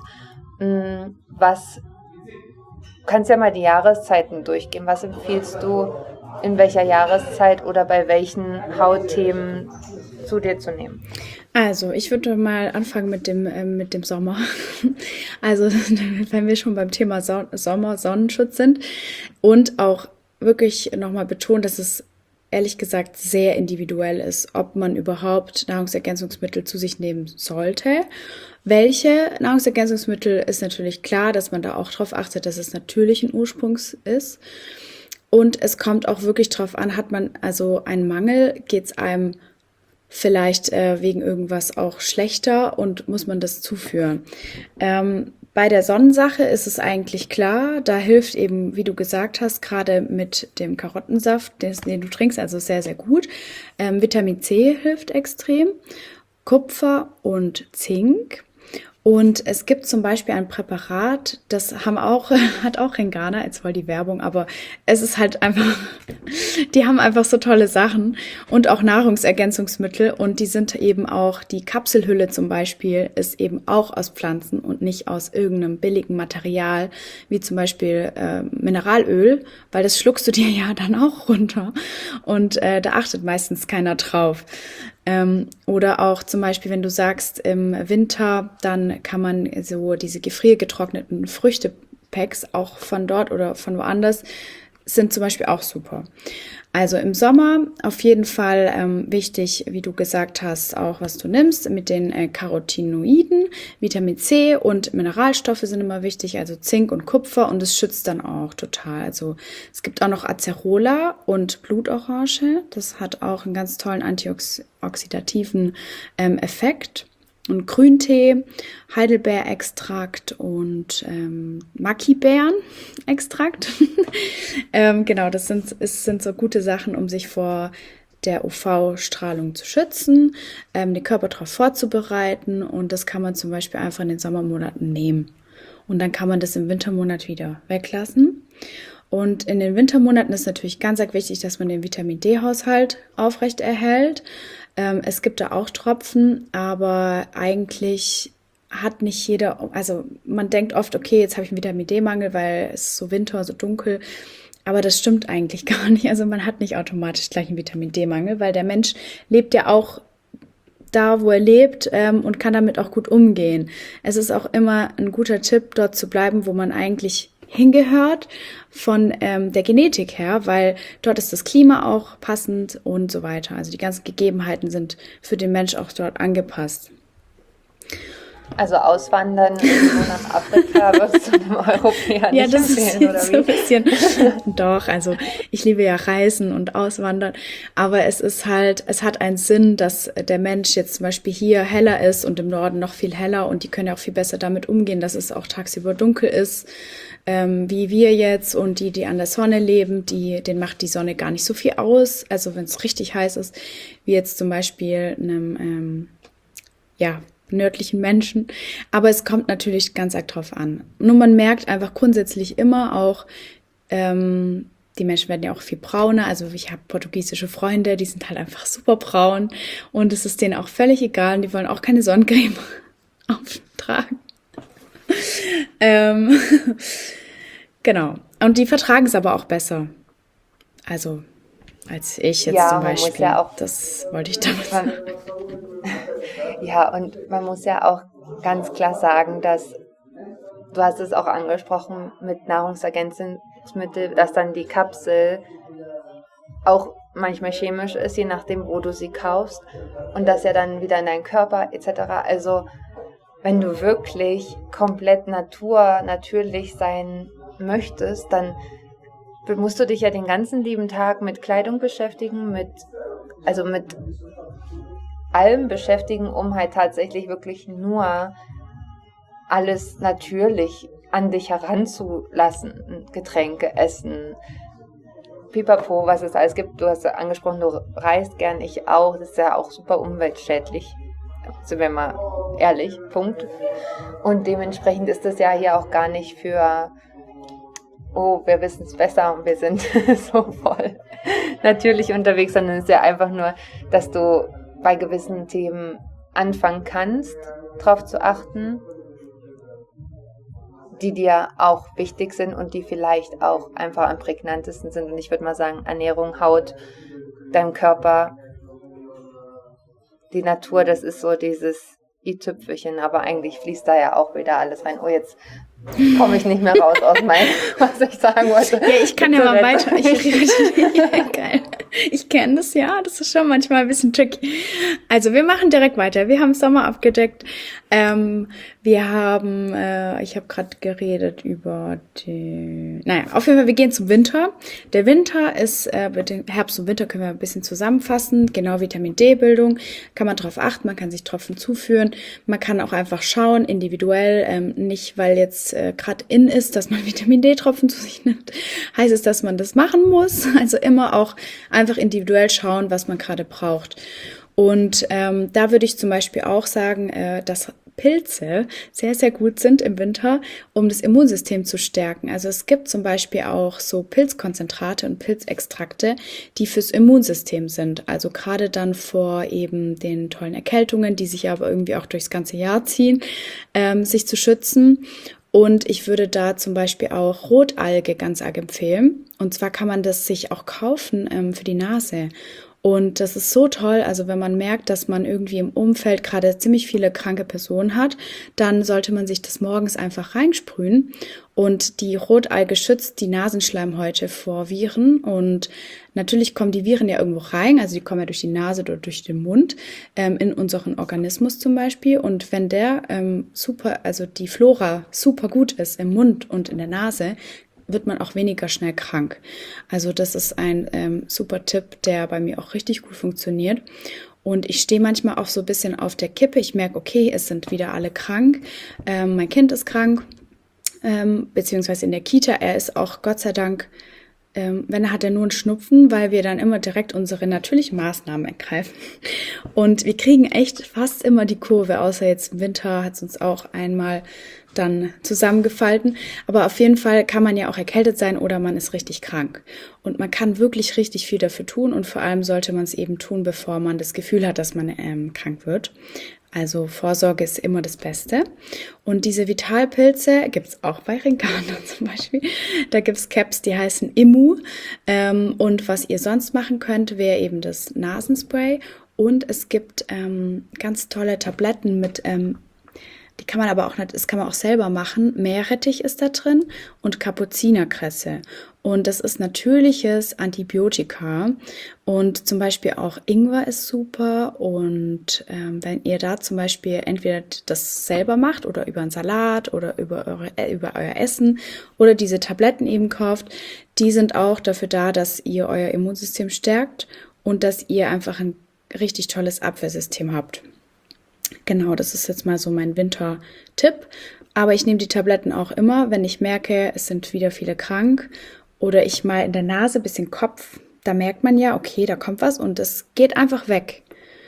Was, kannst ja mal die Jahreszeiten durchgehen. Was empfiehlst du, in welcher Jahreszeit oder bei welchen Hautthemen zu dir zu nehmen? Also, ich würde mal anfangen mit dem, äh, mit dem Sommer. Also, wenn wir schon beim Thema Son- Sommer, Sonnenschutz sind und auch wirklich nochmal betonen, dass es ehrlich gesagt sehr individuell ist, ob man überhaupt Nahrungsergänzungsmittel zu sich nehmen sollte. Welche Nahrungsergänzungsmittel ist natürlich klar, dass man da auch drauf achtet, dass es natürlichen Ursprungs ist. Und es kommt auch wirklich drauf an, hat man also einen Mangel, geht es einem vielleicht äh, wegen irgendwas auch schlechter und muss man das zuführen. Ähm, bei der Sonnensache ist es eigentlich klar, da hilft eben, wie du gesagt hast, gerade mit dem Karottensaft, den, den du trinkst, also sehr, sehr gut. Ähm, Vitamin C hilft extrem, Kupfer und Zink. Und es gibt zum Beispiel ein Präparat, das haben auch, hat auch Ringana, jetzt voll die Werbung, aber es ist halt einfach, die haben einfach so tolle Sachen und auch Nahrungsergänzungsmittel und die sind eben auch, die Kapselhülle zum Beispiel ist eben auch aus Pflanzen und nicht aus irgendeinem billigen Material, wie zum Beispiel äh, Mineralöl, weil das schluckst du dir ja dann auch runter und äh, da achtet meistens keiner drauf. Ähm, oder auch zum Beispiel, wenn du sagst, im Winter, dann kann man so diese gefriergetrockneten Früchtepacks auch von dort oder von woanders sind zum Beispiel auch super. Also im Sommer auf jeden Fall ähm, wichtig, wie du gesagt hast, auch was du nimmst mit den äh, Carotinoiden, Vitamin C und Mineralstoffe sind immer wichtig, also Zink und Kupfer und es schützt dann auch total. Also es gibt auch noch Acerola und Blutorange, das hat auch einen ganz tollen antioxidativen ähm, Effekt. Und Grüntee, Heidelbeerextrakt und ähm, Makibeerenextrakt. ähm, genau, das sind, ist, sind so gute Sachen, um sich vor der U V-Strahlung zu schützen, ähm, den Körper darauf vorzubereiten und das kann man zum Beispiel einfach in den Sommermonaten nehmen. Und dann kann man das im Wintermonat wieder weglassen. Und in den Wintermonaten ist natürlich ganz wichtig, dass man den Vitamin-D-Haushalt aufrecht erhält. Ähm, es gibt da auch Tropfen, aber eigentlich hat nicht jeder, also man denkt oft, okay, jetzt habe ich einen Vitamin-D-Mangel, weil es ist so Winter, so dunkel. Aber das stimmt eigentlich gar nicht. Also man hat nicht automatisch gleich einen Vitamin-D-Mangel, weil der Mensch lebt ja auch da, wo er lebt ähm, und kann damit auch gut umgehen. Es ist auch immer ein guter Tipp, dort zu bleiben, wo man eigentlich hingehört von ähm, der Genetik her, weil dort ist das Klima auch passend und so weiter. Also die ganzen Gegebenheiten sind für den Mensch auch dort angepasst. Also auswandern so nach Afrika wirst du einem Europäer Ja, nicht das ist empfehlen, oder jetzt so ein wie? bisschen, doch, also ich liebe ja Reisen und Auswandern, aber es ist halt, es hat einen Sinn, dass der Mensch jetzt zum Beispiel hier heller ist und im Norden noch viel heller und die können ja auch viel besser damit umgehen, dass es auch tagsüber dunkel ist, ähm, wie wir jetzt und die, die an der Sonne leben, die, denen macht die Sonne gar nicht so viel aus, also wenn es richtig heiß ist, wie jetzt zum Beispiel einem, ähm, ja, nördlichen Menschen, aber es kommt natürlich ganz arg drauf an. Nur man merkt einfach grundsätzlich immer auch, ähm, die Menschen werden ja auch viel brauner, also ich habe portugiesische Freunde, die sind halt einfach super braun und es ist denen auch völlig egal und die wollen auch keine Sonnencreme auftragen. ähm, genau, und die vertragen es aber auch besser, also als ich jetzt Ja, zum man muss Beispiel, ja auch, das wollte ich damit man, sagen. ja, und man muss ja auch ganz klar sagen, dass, du hast es auch angesprochen, mit Nahrungsergänzungsmittel, dass dann die Kapsel auch manchmal chemisch ist, je nachdem, wo du sie kaufst und das ja dann wieder in deinen Körper et cetera. Also wenn du wirklich komplett Natur, natürlich sein möchtest, dann musst du dich ja den ganzen lieben Tag mit Kleidung beschäftigen, mit, also mit allem beschäftigen, um halt tatsächlich wirklich nur alles natürlich an dich heranzulassen. Getränke, Essen, Pipapo, was es alles gibt. Du hast ja angesprochen, du reist gern, ich auch. Das ist ja auch super umweltschädlich. Sind wir mal ehrlich, Punkt. Und dementsprechend ist das ja hier auch gar nicht für, oh, wir wissen es besser und wir sind so voll natürlich unterwegs, sondern es ist ja einfach nur, dass du bei gewissen Themen anfangen kannst, darauf zu achten, die dir auch wichtig sind und die vielleicht auch einfach am prägnantesten sind. Und ich würde mal sagen, Ernährung, Haut, deinem Körper, die Natur, das ist so dieses i-Tüpfelchen, aber eigentlich fließt da ja auch wieder alles rein. Oh, jetzt komme ich nicht mehr raus aus meinem, was ich sagen wollte. Ja, ich kann ja mal weiter. Ich, ja, geil. Ich kenne das ja, das ist schon manchmal ein bisschen tricky. Also wir machen direkt weiter. Wir haben Sommer abgedeckt. Ähm, wir haben, äh, ich habe gerade geredet über die, naja, auf jeden Fall, wir gehen zum Winter. Der Winter ist, äh, mit dem Herbst und Winter können wir ein bisschen zusammenfassen. Genau, Vitamin-D-Bildung, kann man drauf achten, man kann sich Tropfen zuführen. Man kann auch einfach schauen, individuell, ähm, nicht weil jetzt äh, gerade in ist, dass man Vitamin-D-Tropfen zu sich nimmt, heißt es, dass man das machen muss. Also immer auch einfach individuell schauen, was man gerade braucht. Und ähm, da würde ich zum Beispiel auch sagen, äh, dass Pilze sehr, sehr gut sind im Winter, um das Immunsystem zu stärken. Also es gibt zum Beispiel auch so Pilzkonzentrate und Pilzextrakte, die fürs Immunsystem sind. Also gerade dann vor eben den tollen Erkältungen, die sich aber irgendwie auch durchs ganze Jahr ziehen, ähm, sich zu schützen. Und ich würde da zum Beispiel auch Rotalge ganz arg empfehlen. Und zwar kann man das sich auch kaufen ähm, für die Nase. Und das ist so toll, also wenn man merkt, dass man irgendwie im Umfeld gerade ziemlich viele kranke Personen hat, dann sollte man sich das morgens einfach reinsprühen. Und die Rotalge schützt die Nasenschleimhäute vor Viren. Und natürlich kommen die Viren ja irgendwo rein, also die kommen ja durch die Nase oder durch den Mund, ähm, in unseren Organismus zum Beispiel. Und wenn der ähm, super, also die Flora super gut ist im Mund und in der Nase, wird man auch weniger schnell krank. Also das ist ein ähm, super Tipp, der bei mir auch richtig gut funktioniert. Und ich stehe manchmal auch so ein bisschen auf der Kippe. Ich merke, okay, es sind wieder alle krank. Ähm, mein Kind ist krank, ähm, beziehungsweise in der Kita. Er ist auch Gott sei Dank, ähm, wenn er hat er nur einen Schnupfen, weil wir dann immer direkt unsere natürlichen Maßnahmen ergreifen. Und wir kriegen echt fast immer die Kurve, außer jetzt im Winter hat es uns auch einmal dann zusammengefalten. Aber auf jeden Fall kann man ja auch erkältet sein oder man ist richtig krank. Und man kann wirklich richtig viel dafür tun und vor allem sollte man es eben tun, bevor man das Gefühl hat, dass man ähm, krank wird. Also Vorsorge ist immer das Beste. Und diese Vitalpilze gibt es auch bei Rincana zum Beispiel. Da gibt es Caps, die heißen Immu. Ähm, und was ihr sonst machen könnt, wäre eben das Nasenspray. Und es gibt ähm, ganz tolle Tabletten mit ähm, Die kann man aber auch nicht, das kann man auch selber machen. Meerrettich ist da drin und Kapuzinerkresse. Und das ist natürliches Antibiotika. Und zum Beispiel auch Ingwer ist super. Und ähm, wenn ihr da zum Beispiel entweder das selber macht oder über einen Salat oder über, eure, äh, über euer Essen oder diese Tabletten eben kauft, die sind auch dafür da, dass ihr euer Immunsystem stärkt und dass ihr einfach ein richtig tolles Abwehrsystem habt. Genau, das ist jetzt mal so mein Winter-Tipp. Aber ich nehme die Tabletten auch immer, wenn ich merke, es sind wieder viele krank oder ich mal in der Nase ein bisschen Kopf, da merkt man ja, okay, da kommt was und es geht einfach weg.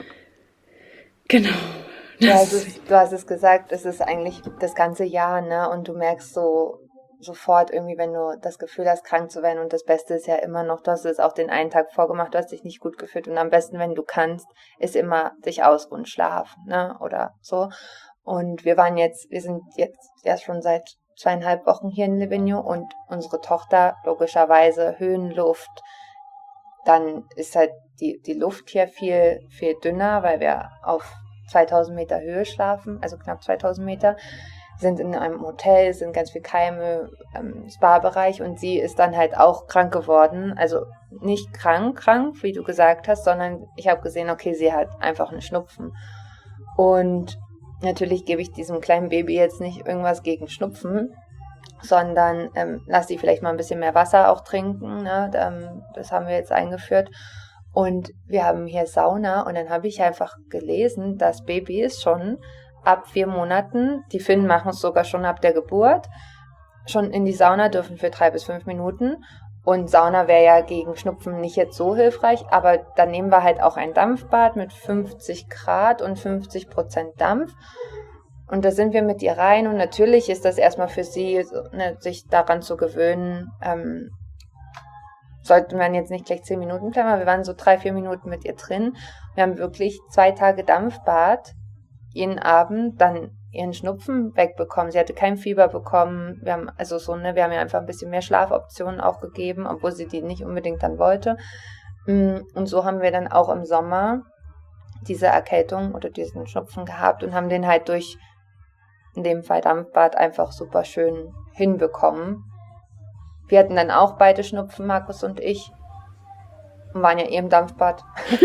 Genau. Ja, es ist, du hast es gesagt, es ist eigentlich das ganze Jahr, ne? Und du merkst so sofort irgendwie, wenn du das Gefühl hast, krank zu werden. Und das Beste ist ja immer noch, du hast es auch den einen Tag vorgemacht, du hast dich nicht gut gefühlt. Und am besten, wenn du kannst, ist immer sich ausruhen, schlafen, ne? Oder so. Und wir waren jetzt, wir sind jetzt erst schon seit zweieinhalb Wochen hier in Livigno und unsere Tochter, logischerweise Höhenluft, dann ist halt die, die Luft hier viel, viel dünner, weil wir auf zweitausend Meter Höhe schlafen, also knapp zweitausend Meter, sind in einem Hotel, sind ganz viel Keime im Spa-Bereich und sie ist dann halt auch krank geworden. Also nicht krank, krank, wie du gesagt hast, sondern ich habe gesehen, okay, sie hat einfach einen Schnupfen. Und natürlich gebe ich diesem kleinen Baby jetzt nicht irgendwas gegen Schnupfen, sondern ähm, lass sie vielleicht mal ein bisschen mehr Wasser auch trinken. Ne? Ähm, das haben wir jetzt eingeführt. Und wir haben hier Sauna und dann habe ich einfach gelesen, dass Babys schon ab vier Monaten, die Finnen machen es sogar schon ab der Geburt, schon in die Sauna dürfen für drei bis fünf Minuten. Und Sauna wäre ja gegen Schnupfen nicht jetzt so hilfreich, aber dann nehmen wir halt auch ein Dampfbad mit fünfzig Grad und fünfzig Prozent Dampf. Und da sind wir mit ihr rein und natürlich ist das erstmal für sie, ne, sich daran zu gewöhnen, ähm, sollten wir jetzt nicht gleich zehn Minuten bleiben, aber wir waren so drei, vier Minuten mit ihr drin. Wir haben wirklich zwei Tage Dampfbad, jeden Abend dann ihren Schnupfen wegbekommen. Sie hatte kein Fieber bekommen. Wir haben also so, ne, wir haben ihr einfach ein bisschen mehr Schlafoptionen auch gegeben, obwohl sie die nicht unbedingt dann wollte. Und so haben wir dann auch im Sommer diese Erkältung oder diesen Schnupfen gehabt und haben den halt durch, in dem Fall Dampfbad, einfach super schön hinbekommen. Wir hatten dann auch beide Schnupfen, Markus und ich, und waren ja eh im Dampfbad.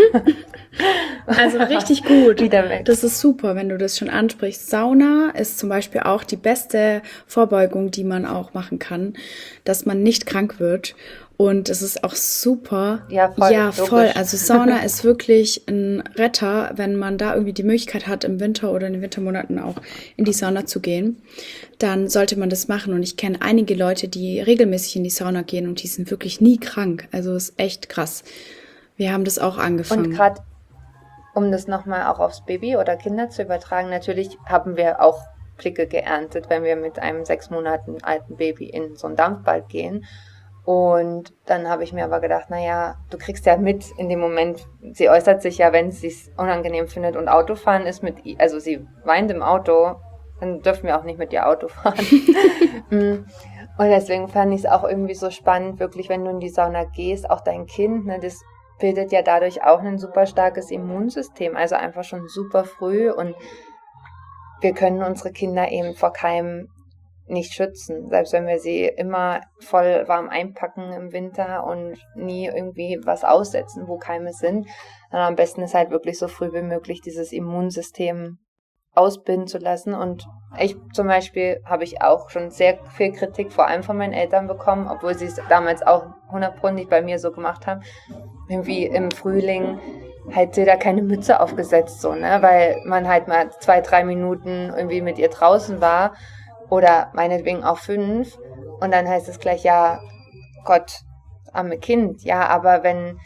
Also richtig gut. Wieder weg. Das ist super, wenn du das schon ansprichst. Sauna ist zum Beispiel auch die beste Vorbeugung, die man auch machen kann, dass man nicht krank wird. Und es ist auch super. Ja, voll. Ja, voll. Also Sauna ist wirklich ein Retter, wenn man da irgendwie die Möglichkeit hat, im Winter oder in den Wintermonaten auch in die Sauna zu gehen. Dann sollte man das machen. Und ich kenne einige Leute, die regelmäßig in die Sauna gehen und die sind wirklich nie krank. Also ist echt krass. Wir haben das auch angefangen. Und gerade, um das nochmal auch aufs Baby oder Kinder zu übertragen, natürlich haben wir auch Blicke geerntet, wenn wir mit einem sechs Monaten alten Baby in so ein Dampfbad gehen. Und dann habe ich mir aber gedacht, naja, du kriegst ja mit in dem Moment, sie äußert sich ja, wenn sie es unangenehm findet und Autofahren ist mit ihr, also sie weint im Auto, dann dürfen wir auch nicht mit ihr Auto fahren. Und deswegen fand ich es auch irgendwie so spannend, wirklich, wenn du in die Sauna gehst, auch dein Kind, ne, das bildet ja dadurch auch ein super starkes Immunsystem, also einfach schon super früh, und wir können unsere Kinder eben vor Keimen nicht schützen, selbst wenn wir sie immer voll warm einpacken im Winter und nie irgendwie was aussetzen, wo Keime sind. Dann am besten ist halt wirklich so früh wie möglich dieses Immunsystem ausbilden zu lassen. Und ich zum Beispiel habe ich auch schon sehr viel Kritik, vor allem von meinen Eltern, bekommen, obwohl sie es damals auch hundertprozentig bei mir so gemacht haben. Irgendwie im Frühling halt da keine Mütze aufgesetzt, so, ne, weil man halt mal zwei, drei Minuten irgendwie mit ihr draußen war oder meinetwegen auch fünf, und dann heißt es gleich, ja, Gott, arme Kind, ja, aber wenn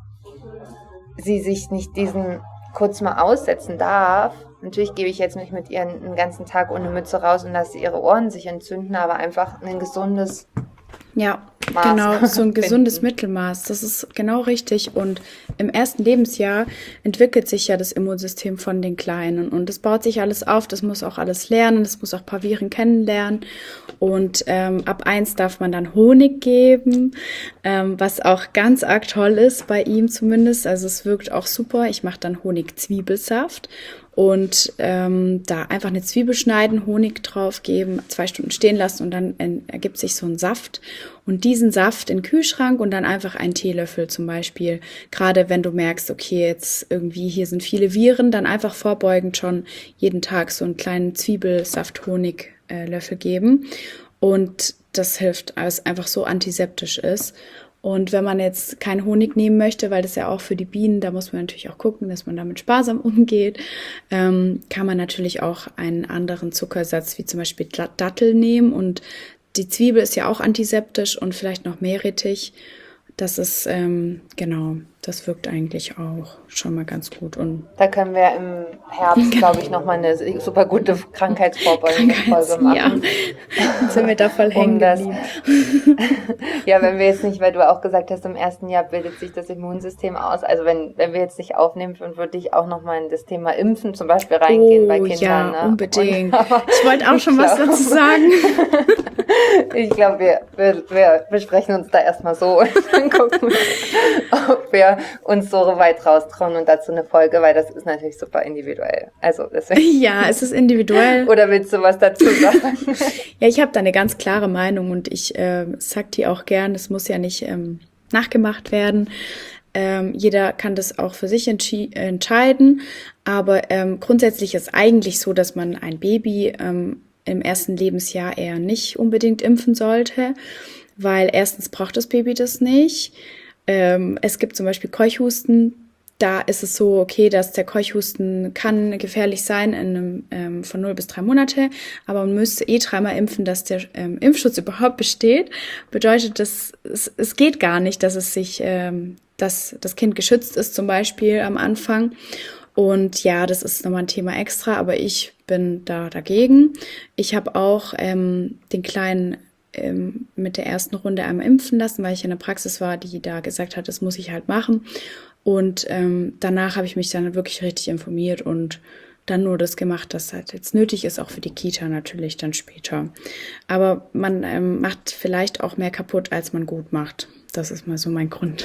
sie sich nicht diesen kurz mal aussetzen darf, natürlich gebe ich jetzt nicht mit ihr einen ganzen Tag ohne Mütze raus und lasse ihre Ohren sich entzünden, aber einfach ein gesundes Ja, Maß genau, so ein gesundes finden. Mittelmaß, das ist genau richtig. Und im ersten Lebensjahr entwickelt sich ja das Immunsystem von den Kleinen und das baut sich alles auf, das muss auch alles lernen, das muss auch ein paar Viren kennenlernen. Und ähm, ab eins darf man dann Honig geben, ähm, was auch ganz arg toll ist, bei ihm zumindest. Also es wirkt auch super. Ich mache dann Honig-Zwiebelsaft. Und ähm, da einfach eine Zwiebel schneiden, Honig drauf geben, zwei Stunden stehen lassen und dann äh, ergibt sich so ein Saft. Und diesen Saft in den Kühlschrank und dann einfach einen Teelöffel zum Beispiel. Gerade wenn du merkst, okay, jetzt irgendwie hier sind viele Viren, dann einfach vorbeugend schon jeden Tag so einen kleinen Zwiebelsaft-Honig-Löffel geben. Und das hilft, weil es einfach so antiseptisch ist. Und wenn man jetzt keinen Honig nehmen möchte, weil das ja auch für die Bienen, da muss man natürlich auch gucken, dass man damit sparsam umgeht, ähm, kann man natürlich auch einen anderen Zuckersatz, wie zum Beispiel Dattel nehmen. Und die Zwiebel ist ja auch antiseptisch und vielleicht noch Meerrettich. Das ist, ähm, genau, das wirkt eigentlich auch schon mal ganz gut. Und Da können wir im Herbst, glaube ich, nochmal eine super gute krankheitsvorbeugende Folge machen. Ja, dann sind wir da voll hängen Um das, geblieben. ja, wenn wir jetzt nicht, weil du auch gesagt hast, im ersten Jahr bildet sich das Immunsystem aus. Also wenn, wenn wir jetzt nicht aufnehmen, dann würde ich auch nochmal in das Thema Impfen zum Beispiel reingehen bei Oh Kindern. ja, Ne? unbedingt. Und, aber Ich wollte auch ich schon was glaub- dazu sagen. Ich glaube, wir, wir, wir besprechen uns da erstmal so und dann gucken wir, ob wir uns so weit raustrauen und dazu eine Folge, weil das ist natürlich super individuell. Also deswegen. Ja, es ist individuell. Oder willst du was dazu sagen? Ja, ich habe da eine ganz klare Meinung und ich äh, sag die auch gern, es muss ja nicht ähm, nachgemacht werden. Ähm, jeder kann das auch für sich entschi- entscheiden, aber ähm, grundsätzlich ist eigentlich so, dass man ein Baby ähm, im ersten Lebensjahr eher nicht unbedingt impfen sollte, weil erstens braucht das Baby das nicht. Ähm, es gibt zum Beispiel Keuchhusten. Da ist es so, okay, dass der Keuchhusten kann gefährlich sein in einem, ähm, von null bis drei Monate, aber man müsste eh dreimal impfen, dass der ähm, Impfschutz überhaupt besteht. Bedeutet, dass es, es geht gar nicht, dass es sich, ähm, dass das Kind geschützt ist zum Beispiel am Anfang. Und ja, das ist nochmal ein Thema extra, aber ich bin da dagegen. Ich habe auch ähm, den Kleinen ähm, mit der ersten Runde einmal impfen lassen, weil ich in der Praxis war, die da gesagt hat, das muss ich halt machen. Und ähm, danach habe ich mich dann wirklich richtig informiert und dann nur das gemacht, das halt jetzt nötig ist, auch für die Kita natürlich dann später. Aber man ähm, macht vielleicht auch mehr kaputt, als man gut macht. Das ist mal so mein Grund.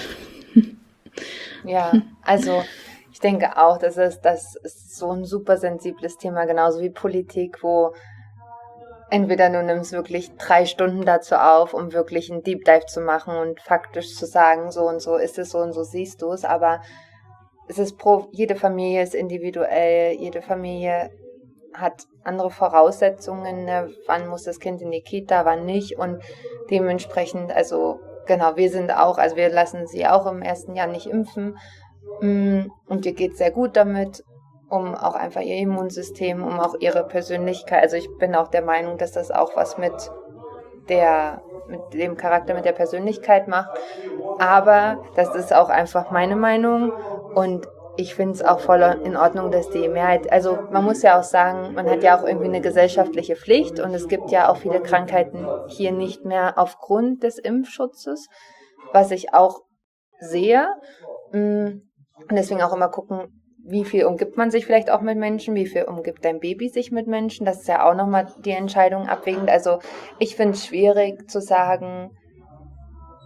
Ja, also ich denke auch, das ist, das ist so ein super sensibles Thema, genauso wie Politik, wo entweder du nimmst wirklich drei Stunden dazu auf, um wirklich einen Deep Dive zu machen und faktisch zu sagen, so und so ist es, so und so siehst du es, aber es ist pro, jede Familie ist individuell, jede Familie hat andere Voraussetzungen, ne? Wann muss das Kind in die Kita, wann nicht, und dementsprechend, also genau, wir sind auch, also wir lassen sie auch im ersten Jahr nicht impfen, und ihr geht sehr gut damit, um auch einfach ihr Immunsystem, um auch ihre Persönlichkeit, also ich bin auch der Meinung, dass das auch was mit der, mit dem Charakter, mit der Persönlichkeit macht, aber das ist auch einfach meine Meinung und ich finde es auch voll in Ordnung, dass die Mehrheit, also man muss ja auch sagen, man hat ja auch irgendwie eine gesellschaftliche Pflicht und es gibt ja auch viele Krankheiten hier nicht mehr aufgrund des Impfschutzes, was ich auch sehe, und deswegen auch immer gucken, wie viel umgibt man sich vielleicht auch mit Menschen, wie viel umgibt dein Baby sich mit Menschen, das ist ja auch nochmal die Entscheidung abwägend. Also ich finde es schwierig zu sagen,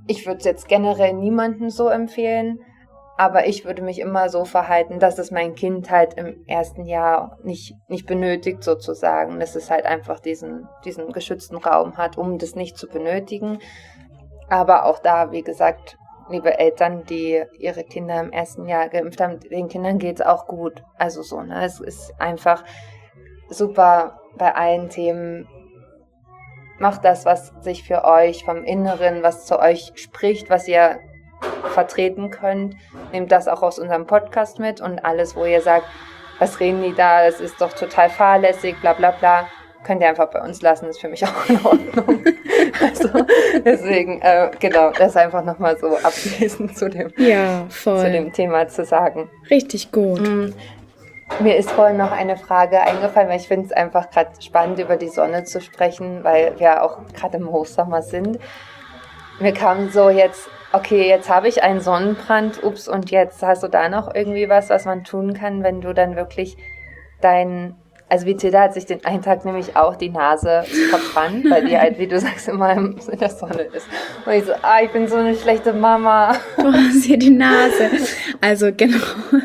ich würde es jetzt generell niemandem so empfehlen, aber ich würde mich immer so verhalten, dass es mein Kind halt im ersten Jahr nicht, nicht benötigt sozusagen, dass es halt einfach diesen, diesen geschützten Raum hat, um das nicht zu benötigen. Aber auch da, wie gesagt, liebe Eltern, die ihre Kinder im ersten Jahr geimpft haben, den Kindern geht es auch gut. Also so, ne, es ist einfach super bei allen Themen. Macht das, was sich für euch vom Inneren, was zu euch spricht, was ihr vertreten könnt. Nehmt das auch aus unserem Podcast mit und alles, wo ihr sagt, was reden die da, das ist doch total fahrlässig, bla bla bla, könnt ihr einfach bei uns lassen, ist für mich auch in Ordnung. Also deswegen, äh, genau, das einfach nochmal so abschließend zu dem, ja, voll. zu dem Thema zu sagen. Richtig gut. Mm, Mir ist vorhin noch eine Frage eingefallen, weil ich finde es einfach gerade spannend, über die Sonne zu sprechen, weil wir auch gerade im Hochsommer sind. Mir kam so jetzt, okay, jetzt habe ich einen Sonnenbrand, ups, und jetzt hast du da noch irgendwie was, was man tun kann, wenn du dann wirklich dein, also wie Tilda hat sich den einen Tag nämlich auch die Nase verbrannt, weil die halt, wie du sagst, immer in der Sonne ist. Und ich so, ah, ich bin so eine schlechte Mama. Du hast hier die Nase. Also genau.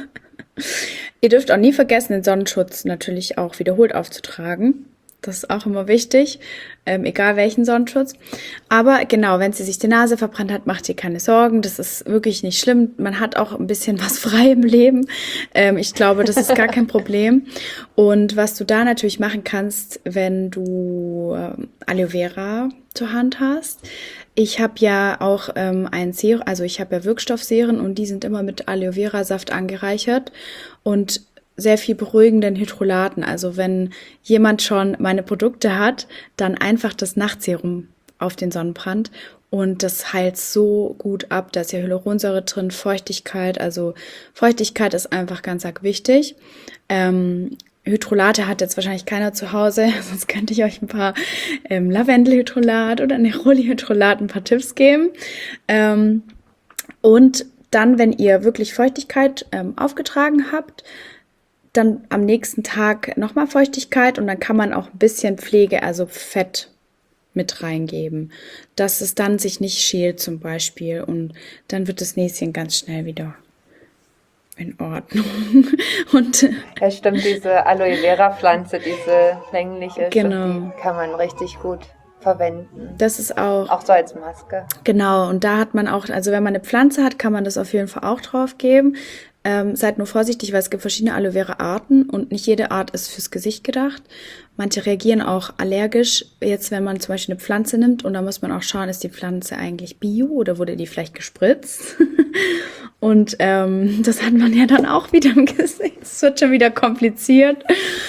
Ihr dürft auch nie vergessen, den Sonnenschutz natürlich auch wiederholt aufzutragen. Das ist auch immer wichtig, ähm, egal welchen Sonnenschutz. Aber genau, wenn sie sich die Nase verbrannt hat, macht ihr keine Sorgen. Das ist wirklich nicht schlimm. Man hat auch ein bisschen was frei im Leben. Ähm, ich glaube, das ist gar kein Problem. Und was du da natürlich machen kannst, wenn du ähm, Aloe Vera zur Hand hast. Ich habe ja auch ähm, ein Serum, also ich habe ja Wirkstoffserien und die sind immer mit Aloe Vera Saft angereichert und sehr viel beruhigenden Hydrolaten. Also wenn jemand schon meine Produkte hat, dann einfach das Nachtserum auf den Sonnenbrand und das heilt so gut ab. Da ist ja Hyaluronsäure drin, Feuchtigkeit. Also Feuchtigkeit ist einfach ganz arg wichtig. Ähm, Hydrolate hat jetzt wahrscheinlich keiner zu Hause, sonst könnte ich euch ein paar ähm, Lavendelhydrolat oder Neroli-Hydrolat ein paar Tipps geben. Ähm, und dann, wenn ihr wirklich Feuchtigkeit ähm, aufgetragen habt, dann am nächsten Tag nochmal Feuchtigkeit und dann kann man auch ein bisschen Pflege, also Fett mit reingeben, dass es dann sich nicht schält zum Beispiel und dann wird das Näschen ganz schnell wieder in Ordnung. Und ja, stimmt, diese Aloe Vera Pflanze, diese längliche, genau. Stimmt, die kann man richtig gut verwenden. Das ist auch... Auch so als Maske. Genau, und da hat man auch, also wenn man eine Pflanze hat, kann man das auf jeden Fall auch drauf geben. Ähm, seid nur vorsichtig, weil es gibt verschiedene Aloe Vera Arten und nicht jede Art ist fürs Gesicht gedacht. Manche reagieren auch allergisch, jetzt wenn man zum Beispiel eine Pflanze nimmt und da muss man auch schauen, ist die Pflanze eigentlich bio oder wurde die vielleicht gespritzt? Und ähm, das hat man ja dann auch wieder im Gesicht. Es wird schon wieder kompliziert.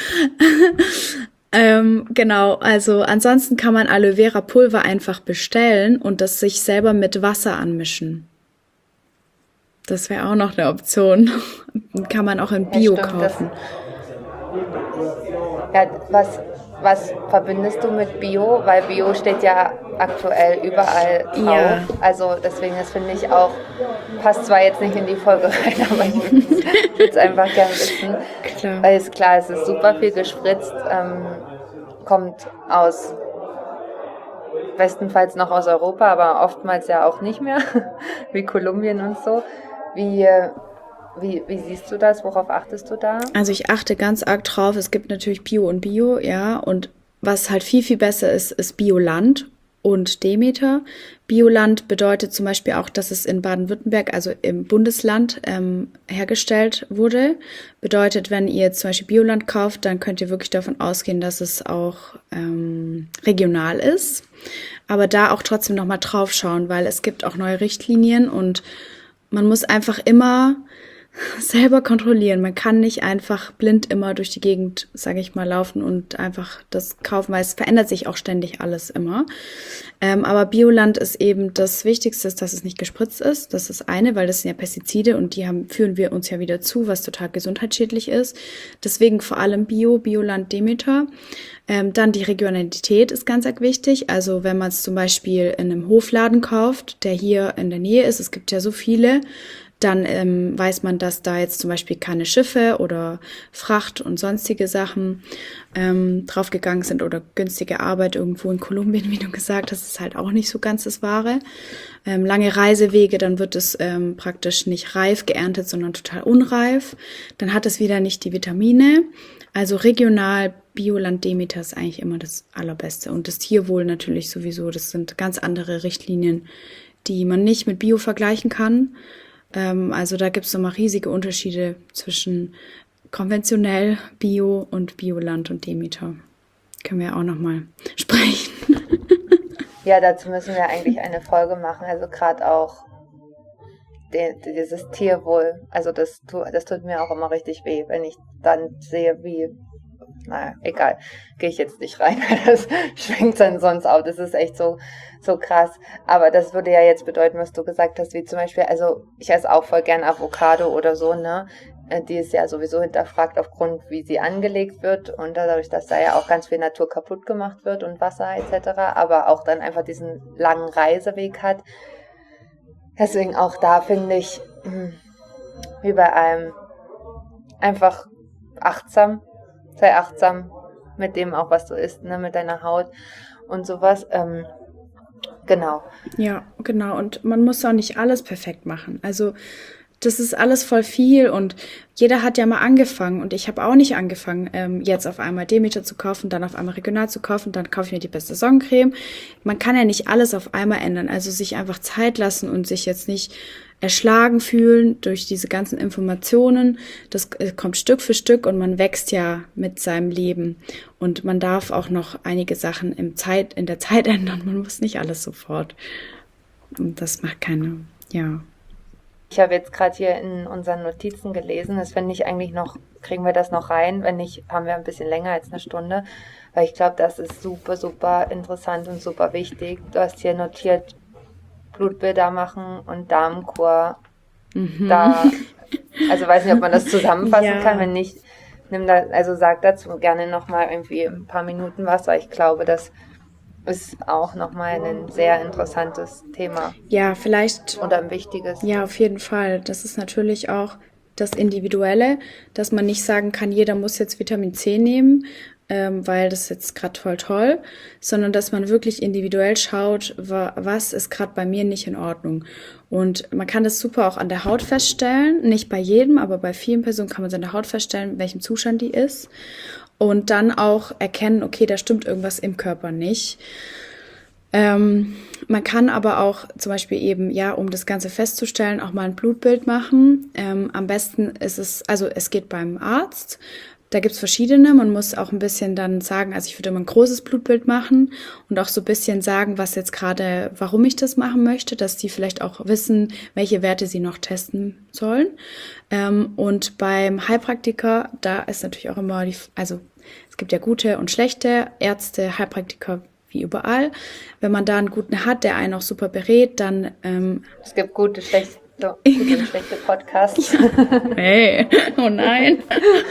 ähm, genau, also ansonsten kann man Aloe Vera Pulver einfach bestellen und das sich selber mit Wasser anmischen. Das wäre auch noch eine Option. Kann man auch in Bio ja, stimmt, kaufen. Das, ja, was, was verbindest du mit Bio? Weil Bio steht ja aktuell überall drauf. Ja. Also deswegen, das finde ich auch, passt zwar jetzt nicht in die Folge rein, aber ich würde es einfach gerne wissen. Klar. Weil es klar, es ist super viel gespritzt, ähm, kommt aus bestenfalls noch aus Europa, aber oftmals ja auch nicht mehr, wie Kolumbien und so. Wie, wie, wie siehst du das? Worauf achtest du da? Also ich achte ganz arg drauf. Es gibt natürlich Bio und Bio, ja. Und was halt viel, viel besser ist, ist Bioland und Demeter. Bioland bedeutet zum Beispiel auch, dass es in Baden-Württemberg, also im Bundesland, ähm, hergestellt wurde. Bedeutet, wenn ihr zum Beispiel Bioland kauft, dann könnt ihr wirklich davon ausgehen, dass es auch ähm, regional ist. Aber da auch trotzdem nochmal drauf schauen, weil es gibt auch neue Richtlinien und man muss einfach immer selber kontrollieren. Man kann nicht einfach blind immer durch die Gegend, sage ich mal, laufen und einfach das kaufen, weil es verändert sich auch ständig alles immer. Ähm, aber Bioland ist eben das Wichtigste, dass es nicht gespritzt ist. Das ist eine, weil das sind ja Pestizide und die haben, führen wir uns ja wieder zu, was total gesundheitsschädlich ist. Deswegen vor allem Bio, Bioland, Demeter. Ähm, dann die Regionalität ist ganz arg wichtig. Also wenn man es zum Beispiel in einem Hofladen kauft, der hier in der Nähe ist, es gibt ja so viele, Dann ähm, weiß man, dass da jetzt zum Beispiel keine Schiffe oder Fracht und sonstige Sachen ähm, draufgegangen sind oder günstige Arbeit irgendwo in Kolumbien, wie du gesagt hast, ist halt auch nicht so ganz das Wahre. Ähm, lange Reisewege, dann wird es ähm, praktisch nicht reif geerntet, sondern total unreif. Dann hat es wieder nicht die Vitamine. Also regional, Bioland Demeter ist eigentlich immer das Allerbeste. Und das Tierwohl natürlich sowieso, das sind ganz andere Richtlinien, die man nicht mit Bio vergleichen kann. Ähm, also da gibt es nochmal riesige Unterschiede zwischen konventionell, Bio und Bioland und Demeter. Können wir auch nochmal sprechen. Ja, dazu müssen wir eigentlich eine Folge machen. Also gerade auch die, dieses Tierwohl. Also das, tu- das tut mir auch immer richtig weh, wenn ich dann sehe, wie, naja, egal, gehe ich jetzt nicht rein, weil das schwingt dann sonst auf. Das ist echt so, so krass. Aber das würde ja jetzt bedeuten, was du gesagt hast, wie zum Beispiel, also ich esse auch voll gern Avocado oder so, ne? Äh, Die ist ja sowieso hinterfragt aufgrund, wie sie angelegt wird und dadurch, dass da ja auch ganz viel Natur kaputt gemacht wird und Wasser et cetera, aber auch dann einfach diesen langen Reiseweg hat. Deswegen auch da finde ich, mh, wie bei allem, einfach achtsam, sei achtsam mit dem auch, was du isst, ne, mit deiner Haut und sowas. Ähm, genau. Ja, genau. Und man muss auch nicht alles perfekt machen. Also das ist alles voll viel und jeder hat ja mal angefangen und ich habe auch nicht angefangen, ähm, jetzt auf einmal Demeter zu kaufen, dann auf einmal regional zu kaufen, dann kaufe ich mir die beste Sonnencreme. Man kann ja nicht alles auf einmal ändern, also sich einfach Zeit lassen und sich jetzt nicht erschlagen fühlen durch diese ganzen Informationen. Das äh, kommt Stück für Stück und man wächst ja mit seinem Leben und man darf auch noch einige Sachen im Zeit, in der Zeit ändern. Man muss nicht alles sofort. Und das macht keine, ja. Ich habe jetzt gerade hier in unseren Notizen gelesen, das finde ich eigentlich noch, kriegen wir das noch rein, wenn nicht, haben wir ein bisschen länger als eine Stunde, weil ich glaube, das ist super, super interessant und super wichtig. Du hast hier notiert, Blutbilder machen und Darmkur, Mhm. da, also weiß nicht, ob man das zusammenfassen Ja. kann, wenn nicht, nimm da, also sag dazu gerne nochmal irgendwie ein paar Minuten was, weil ich glaube, das ist auch nochmal ein sehr interessantes Thema Ja, vielleicht. oder ein wichtiges. Ja, auf jeden Fall. Das ist natürlich auch das Individuelle, dass man nicht sagen kann, jeder muss jetzt Vitamin C nehmen, ähm, weil das ist jetzt gerade voll toll, sondern dass man wirklich individuell schaut, wa was ist gerade bei mir nicht in Ordnung. Und man kann das super auch an der Haut feststellen, nicht bei jedem, aber bei vielen Personen kann man es an der Haut feststellen, in welchem Zustand die ist. Und dann auch erkennen, okay, da stimmt irgendwas im Körper nicht. Ähm, man kann aber auch zum Beispiel eben, ja, um das Ganze festzustellen, auch mal ein Blutbild machen. Ähm, am besten ist es, also es geht beim Arzt. Da gibt's verschiedene. Man muss auch ein bisschen dann sagen, also ich würde immer ein großes Blutbild machen und auch so ein bisschen sagen, was jetzt gerade, warum ich das machen möchte, dass die vielleicht auch wissen, welche Werte sie noch testen sollen. Ähm, und beim Heilpraktiker, da ist natürlich auch immer die, also es gibt ja gute und schlechte Ärzte, Heilpraktiker wie überall. Wenn man da einen guten hat, der einen auch super berät, dann ähm, Es gibt gute, schlechte, gute und schlechte Podcasts. hey, oh nein.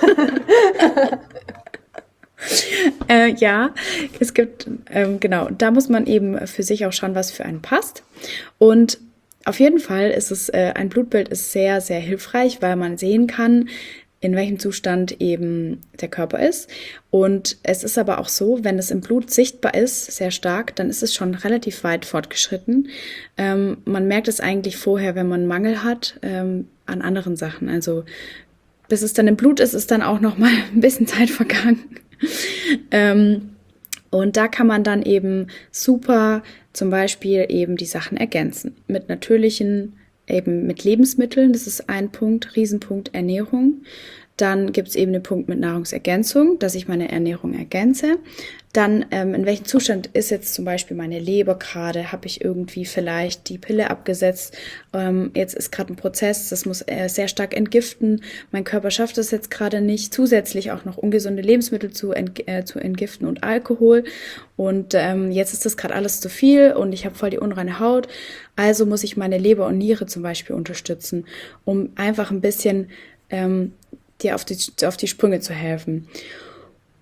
äh, ja, es gibt, ähm, genau, da muss man eben für sich auch schauen, was für einen passt. Und auf jeden Fall ist es, äh, ein Blutbild ist sehr, sehr hilfreich, weil man sehen kann, in welchem Zustand eben der Körper ist. Und es ist aber auch so, wenn es im Blut sichtbar ist, sehr stark, dann ist es schon relativ weit fortgeschritten. Ähm, man merkt es eigentlich vorher, wenn man Mangel hat, ähm, an anderen Sachen. Also bis es dann im Blut ist, ist dann auch noch mal ein bisschen Zeit vergangen. ähm, und da kann man dann eben super zum Beispiel eben die Sachen ergänzen mit natürlichen, eben mit Lebensmitteln. Das ist ein Punkt, Riesenpunkt Ernährung. Dann gibt es eben den Punkt mit Nahrungsergänzung, dass ich meine Ernährung ergänze. Dann, ähm, in welchem Zustand ist jetzt zum Beispiel meine Leber gerade? Habe ich irgendwie vielleicht die Pille abgesetzt? Ähm, jetzt ist gerade ein Prozess, das muss äh, sehr stark entgiften. Mein Körper schafft es jetzt gerade nicht, zusätzlich auch noch ungesunde Lebensmittel zu, ent äh, zu entgiften und Alkohol. Und ähm, jetzt ist das gerade alles zu viel und ich habe voll die unreine Haut. Also muss ich meine Leber und Niere zum Beispiel unterstützen, um einfach ein bisschen ähm, dir auf die, auf die Sprünge zu helfen.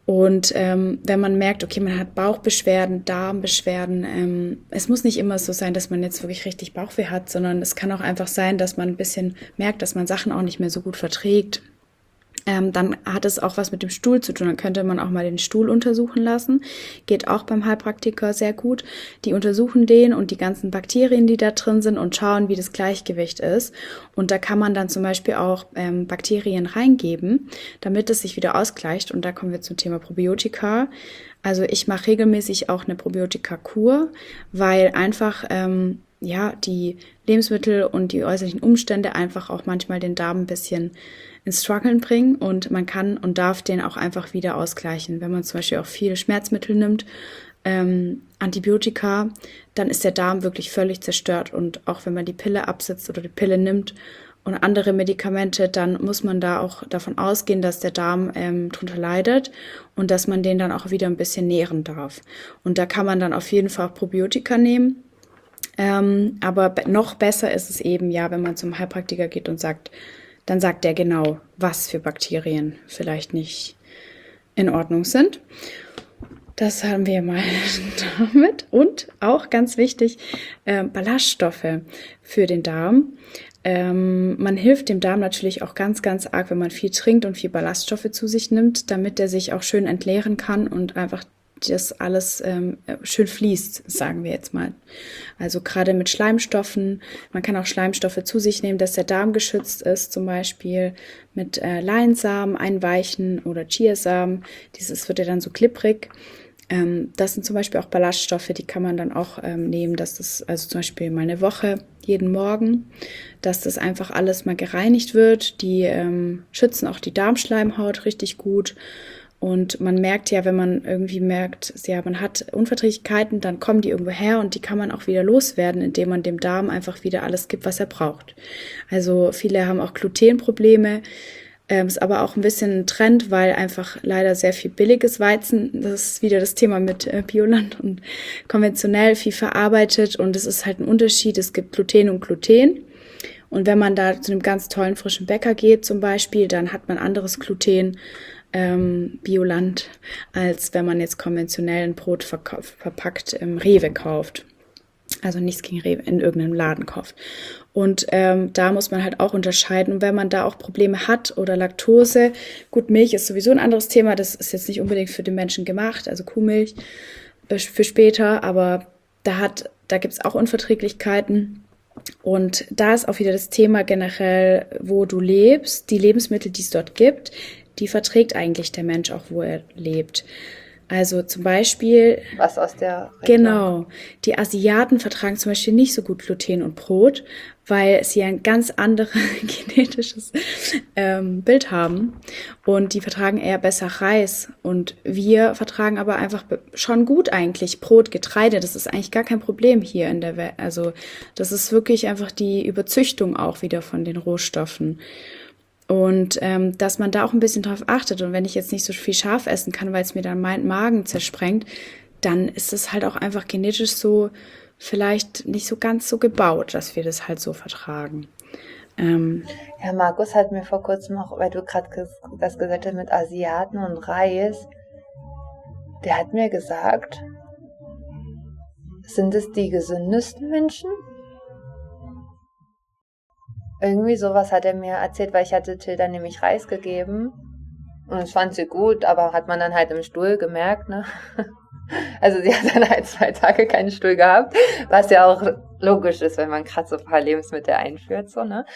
Und ähm, wenn man merkt, okay, man hat Bauchbeschwerden, Darmbeschwerden, ähm, es muss nicht immer so sein, dass man jetzt wirklich richtig Bauchweh hat, sondern es kann auch einfach sein, dass man ein bisschen merkt, dass man Sachen auch nicht mehr so gut verträgt. Ähm, dann hat es auch was mit dem Stuhl zu tun. Dann könnte man auch mal den Stuhl untersuchen lassen. Geht auch beim Heilpraktiker sehr gut. Die untersuchen den und die ganzen Bakterien, die da drin sind und schauen, wie das Gleichgewicht ist. Und da kann man dann zum Beispiel auch ähm, Bakterien reingeben, damit es sich wieder ausgleicht. Und da kommen wir zum Thema Probiotika. Also ich mache regelmäßig auch eine Probiotika-Kur, weil einfach ähm, ja die Lebensmittel und die äußerlichen Umstände einfach auch manchmal den Darm ein bisschen ins Struggeln bringen und man kann und darf den auch einfach wieder ausgleichen. Wenn man zum Beispiel auch viel Schmerzmittel nimmt, ähm, Antibiotika, dann ist der Darm wirklich völlig zerstört und auch wenn man die Pille absetzt oder die Pille nimmt und andere Medikamente, dann muss man da auch davon ausgehen, dass der Darm ähm, drunter leidet und dass man den dann auch wieder ein bisschen nähren darf. Und da kann man dann auf jeden Fall auch Probiotika nehmen. Ähm, aber noch besser ist es eben, ja, wenn man zum Heilpraktiker geht und sagt, dann sagt der genau, was für Bakterien vielleicht nicht in Ordnung sind. Das haben wir mal damit. Und auch ganz wichtig, äh, Ballaststoffe für den Darm. Ähm, man hilft dem Darm natürlich auch ganz, ganz arg, wenn man viel trinkt und viel Ballaststoffe zu sich nimmt, damit der sich auch schön entleeren kann und einfach das alles ähm, schön fließt, sagen wir jetzt mal. Also gerade mit Schleimstoffen, man kann auch Schleimstoffe zu sich nehmen, dass der Darm geschützt ist, zum Beispiel mit äh, Leinsamen einweichen oder Chiasamen, dieses wird ja dann so klipprig. Ähm, das sind zum Beispiel auch Ballaststoffe, die kann man dann auch ähm, nehmen, dass das, also zum Beispiel mal eine Woche, jeden Morgen, dass das einfach alles mal gereinigt wird. Die ähm, schützen auch die Darmschleimhaut richtig gut. Und man merkt ja, wenn man irgendwie merkt, ja, man hat Unverträglichkeiten, dann kommen die irgendwo her und die kann man auch wieder loswerden, indem man dem Darm einfach wieder alles gibt, was er braucht. Also viele haben auch Glutenprobleme, ähm, ist aber auch ein bisschen ein Trend, weil einfach leider sehr viel billiges Weizen, das ist wieder das Thema mit äh, Bioland und konventionell viel verarbeitet und es ist halt ein Unterschied, es gibt Gluten und Gluten. Und wenn man da zu einem ganz tollen frischen Bäcker geht zum Beispiel, dann hat man anderes Gluten, Ähm, Bioland, als wenn man jetzt konventionell ein Brot verkauft, verpackt im Rewe kauft. Also nichts gegen Rewe, in irgendeinem Laden kauft. Und ähm, da muss man halt auch unterscheiden. Und wenn man da auch Probleme hat oder Laktose, gut, Milch ist sowieso ein anderes Thema, das ist jetzt nicht unbedingt für den Menschen gemacht, also Kuhmilch für später, aber da hat, da gibt es auch Unverträglichkeiten. Und da ist auch wieder das Thema generell, wo du lebst, die Lebensmittel, die es dort gibt, die verträgt eigentlich der Mensch auch, wo er lebt. Also zum Beispiel... Was aus der Region. Genau. Die Asiaten vertragen zum Beispiel nicht so gut Gluten und Brot, weil sie ein ganz anderes genetisches ähm, Bild haben. Und die vertragen eher besser Reis. Und wir vertragen aber einfach schon gut eigentlich Brot, Getreide. Das ist eigentlich gar kein Problem hier in der Welt. Also das ist wirklich einfach die Überzüchtung auch wieder von den Rohstoffen. Und ähm, dass man da auch ein bisschen drauf achtet. Und wenn ich jetzt nicht so viel scharf essen kann, weil es mir dann meinen Magen zersprengt, dann ist es halt auch einfach genetisch so vielleicht nicht so ganz so gebaut, dass wir das halt so vertragen. Ähm, Ja, Markus hat mir vor kurzem auch, weil du gerade das gesagt hast mit Asiaten und Reis, der hat mir gesagt, sind es die gesündesten Menschen? Irgendwie sowas hat er mir erzählt, weil ich hatte Tilda nämlich Reis gegeben und das fand sie gut, aber hat man dann halt im Stuhl gemerkt, ne? Also sie hat dann halt zwei Tage keinen Stuhl gehabt, was ja auch logisch ist, wenn man gerade so ein paar Lebensmittel einführt, so, ne?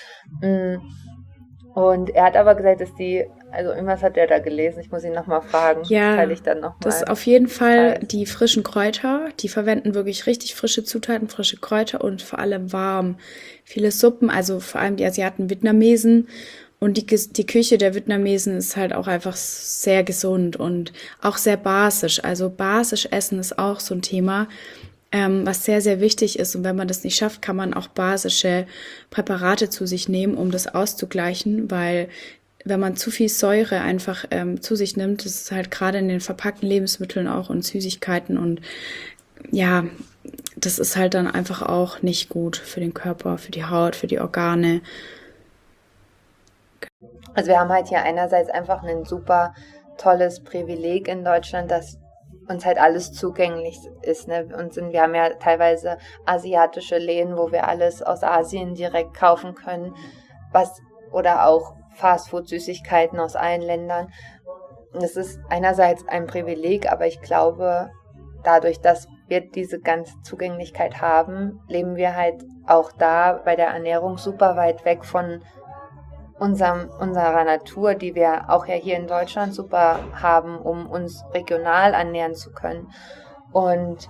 Und er hat aber gesagt, dass die, also irgendwas hat er da gelesen, ich muss ihn nochmal fragen, ja, das teile ich dann nochmal. Das ist auf jeden Fall die frischen Kräuter, die verwenden wirklich richtig frische Zutaten, frische Kräuter und vor allem warm. Viele Suppen, also vor allem die Asiaten, Vietnamesen und die, die Küche der Vietnamesen ist halt auch einfach sehr gesund und auch sehr basisch. Also basisch essen ist auch so ein Thema, ähm, was sehr, sehr wichtig ist. Und wenn man das nicht schafft, kann man auch basische Präparate zu sich nehmen, um das auszugleichen, weil wenn man zu viel Säure einfach ähm, zu sich nimmt, das ist halt gerade in den verpackten Lebensmitteln auch und Süßigkeiten und ja, das ist halt dann einfach auch nicht gut für den Körper, für die Haut, für die Organe. Also wir haben halt hier einerseits einfach einen super tolles Privileg in Deutschland, dass uns halt alles zugänglich ist. Ne? Und sind, wir haben ja teilweise asiatische Läden, wo wir alles aus Asien direkt kaufen können, was oder auch Fastfood-Süßigkeiten aus allen Ländern. Es ist einerseits ein Privileg, aber ich glaube, dadurch, dass wir diese ganze Zugänglichkeit haben, leben wir halt auch da bei der Ernährung super weit weg von unserem, unserer Natur, die wir auch ja hier in Deutschland super haben, um uns regional ernähren zu können. Und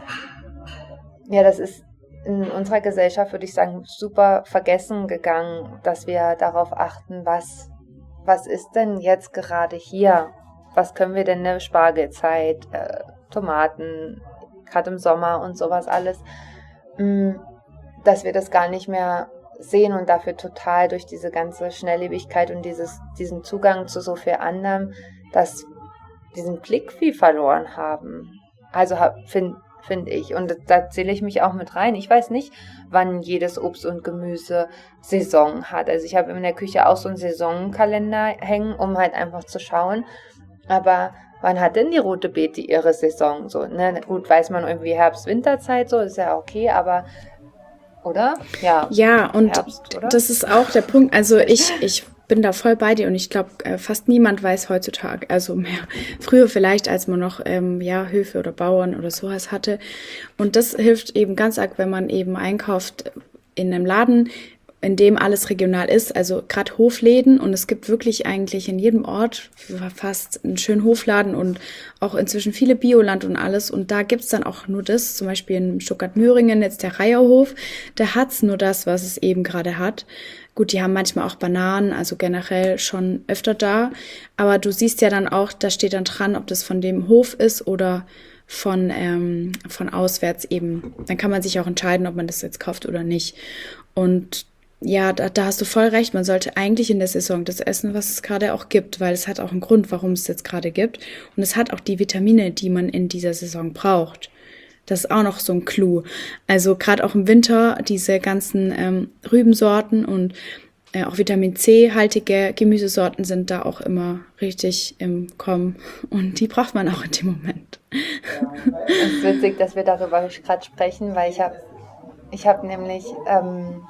ja, das ist in unserer Gesellschaft, würde ich sagen, super vergessen gegangen, dass wir darauf achten, was, was ist denn jetzt gerade hier? Was können wir denn in der Spargelzeit, äh, Tomaten, gerade im Sommer und sowas alles, mh, dass wir das gar nicht mehr sehen und dafür total durch diese ganze Schnelllebigkeit und dieses, diesen Zugang zu so viel anderem, dass diesen Blick wie verloren haben. Also finde find ich. Und da zähle ich mich auch mit rein. Ich weiß nicht, wann jedes Obst und Gemüse Saison hat. Also ich habe in der Küche auch so einen Saisonkalender hängen, um halt einfach zu schauen. Aber wann hat denn die rote Beete ihre Saison? So, ne? Gut, weiß man irgendwie Herbst-Winterzeit, so ist ja okay, aber oder? Ja. Ja, und Herbst, oder? das ist auch der Punkt. Also ich, ich bin da voll bei dir und ich glaube, fast niemand weiß heutzutage, also mehr früher vielleicht, als man noch ähm, ja, Höfe oder Bauern oder sowas hatte. Und das hilft eben ganz arg, wenn man eben einkauft in einem Laden, in dem alles regional ist, also gerade Hofläden, und es gibt wirklich eigentlich in jedem Ort fast einen schönen Hofladen und auch inzwischen viele Bioland und alles, und da gibt's dann auch nur das, zum Beispiel in Stuttgart-Möhringen, jetzt der Reierhof, der hat's nur das, was es eben gerade hat. Gut, die haben manchmal auch Bananen, also generell schon öfter da, aber du siehst ja dann auch, da steht dann dran, ob das von dem Hof ist oder von, ähm, von auswärts eben. Dann kann man sich auch entscheiden, ob man das jetzt kauft oder nicht. Und ja, da, da hast du voll recht. Man sollte eigentlich in der Saison das essen, was es gerade auch gibt, weil es hat auch einen Grund, warum es jetzt gerade gibt. Und es hat auch die Vitamine, die man in dieser Saison braucht. Das ist auch noch so ein Clou. Also gerade auch im Winter diese ganzen ähm, Rübensorten und äh, auch Vitamin C-haltige Gemüsesorten sind da auch immer richtig im Kommen. Und die braucht man auch in dem Moment. Es ist witzig, dass wir darüber gerade sprechen, weil ich habe ich hab nämlich... Ähm,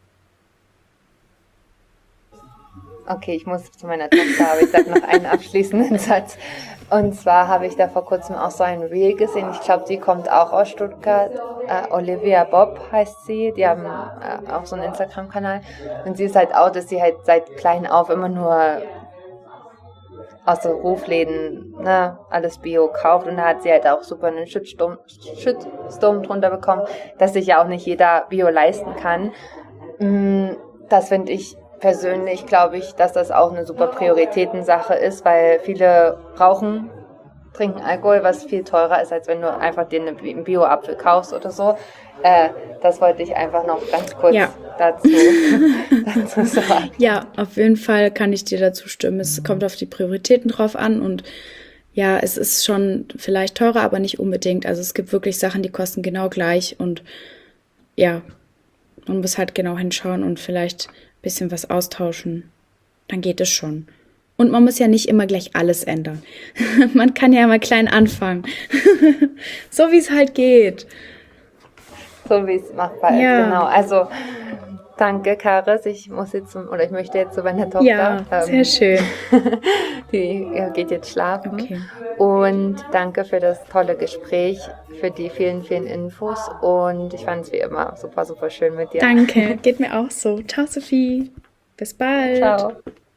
Okay, ich muss zu meiner Tochter, aber ich sage noch einen abschließenden Satz. Und zwar habe ich da vor kurzem auch so ein Reel gesehen. Ich glaube, die kommt auch aus Stuttgart. Äh, Olivia Bob heißt sie. Die haben äh, auch so einen Instagram-Kanal. Und sie ist halt auch, dass sie halt seit klein auf immer nur aus so Hofläden, ne, alles Bio kauft. Und da hat sie halt auch super einen Shitstorm, Shitstorm drunter bekommen, dass sich ja auch nicht jeder Bio leisten kann. Das finde ich persönlich, glaube ich, dass das auch eine super Prioritätensache ist, weil viele rauchen, trinken Alkohol, was viel teurer ist, als wenn du einfach dir einen Bio-Apfel kaufst oder so. Äh, das wollte ich einfach noch ganz kurz ja. dazu, dazu sagen. Ja, auf jeden Fall kann ich dir dazu stimmen. Es kommt auf die Prioritäten drauf an und ja, es ist schon vielleicht teurer, aber nicht unbedingt. Also es gibt wirklich Sachen, die kosten genau gleich und ja, man muss halt genau hinschauen und vielleicht ein bisschen was austauschen. Dann geht es schon. Und man muss ja nicht immer gleich alles ändern. Man kann ja mal klein anfangen. So wie es halt geht. So wie es machbar ist, ja. Genau. Also danke, Karis. Ich muss jetzt zum, oder ich möchte jetzt zu meiner Tochter. Ja, sehr ähm, schön. Die geht jetzt schlafen. Okay. Und danke für das tolle Gespräch, für die vielen, vielen Infos. Und ich fand es wie immer super, super schön mit dir. Danke, geht mir auch so. Ciao, Sophie. Bis bald. Ciao.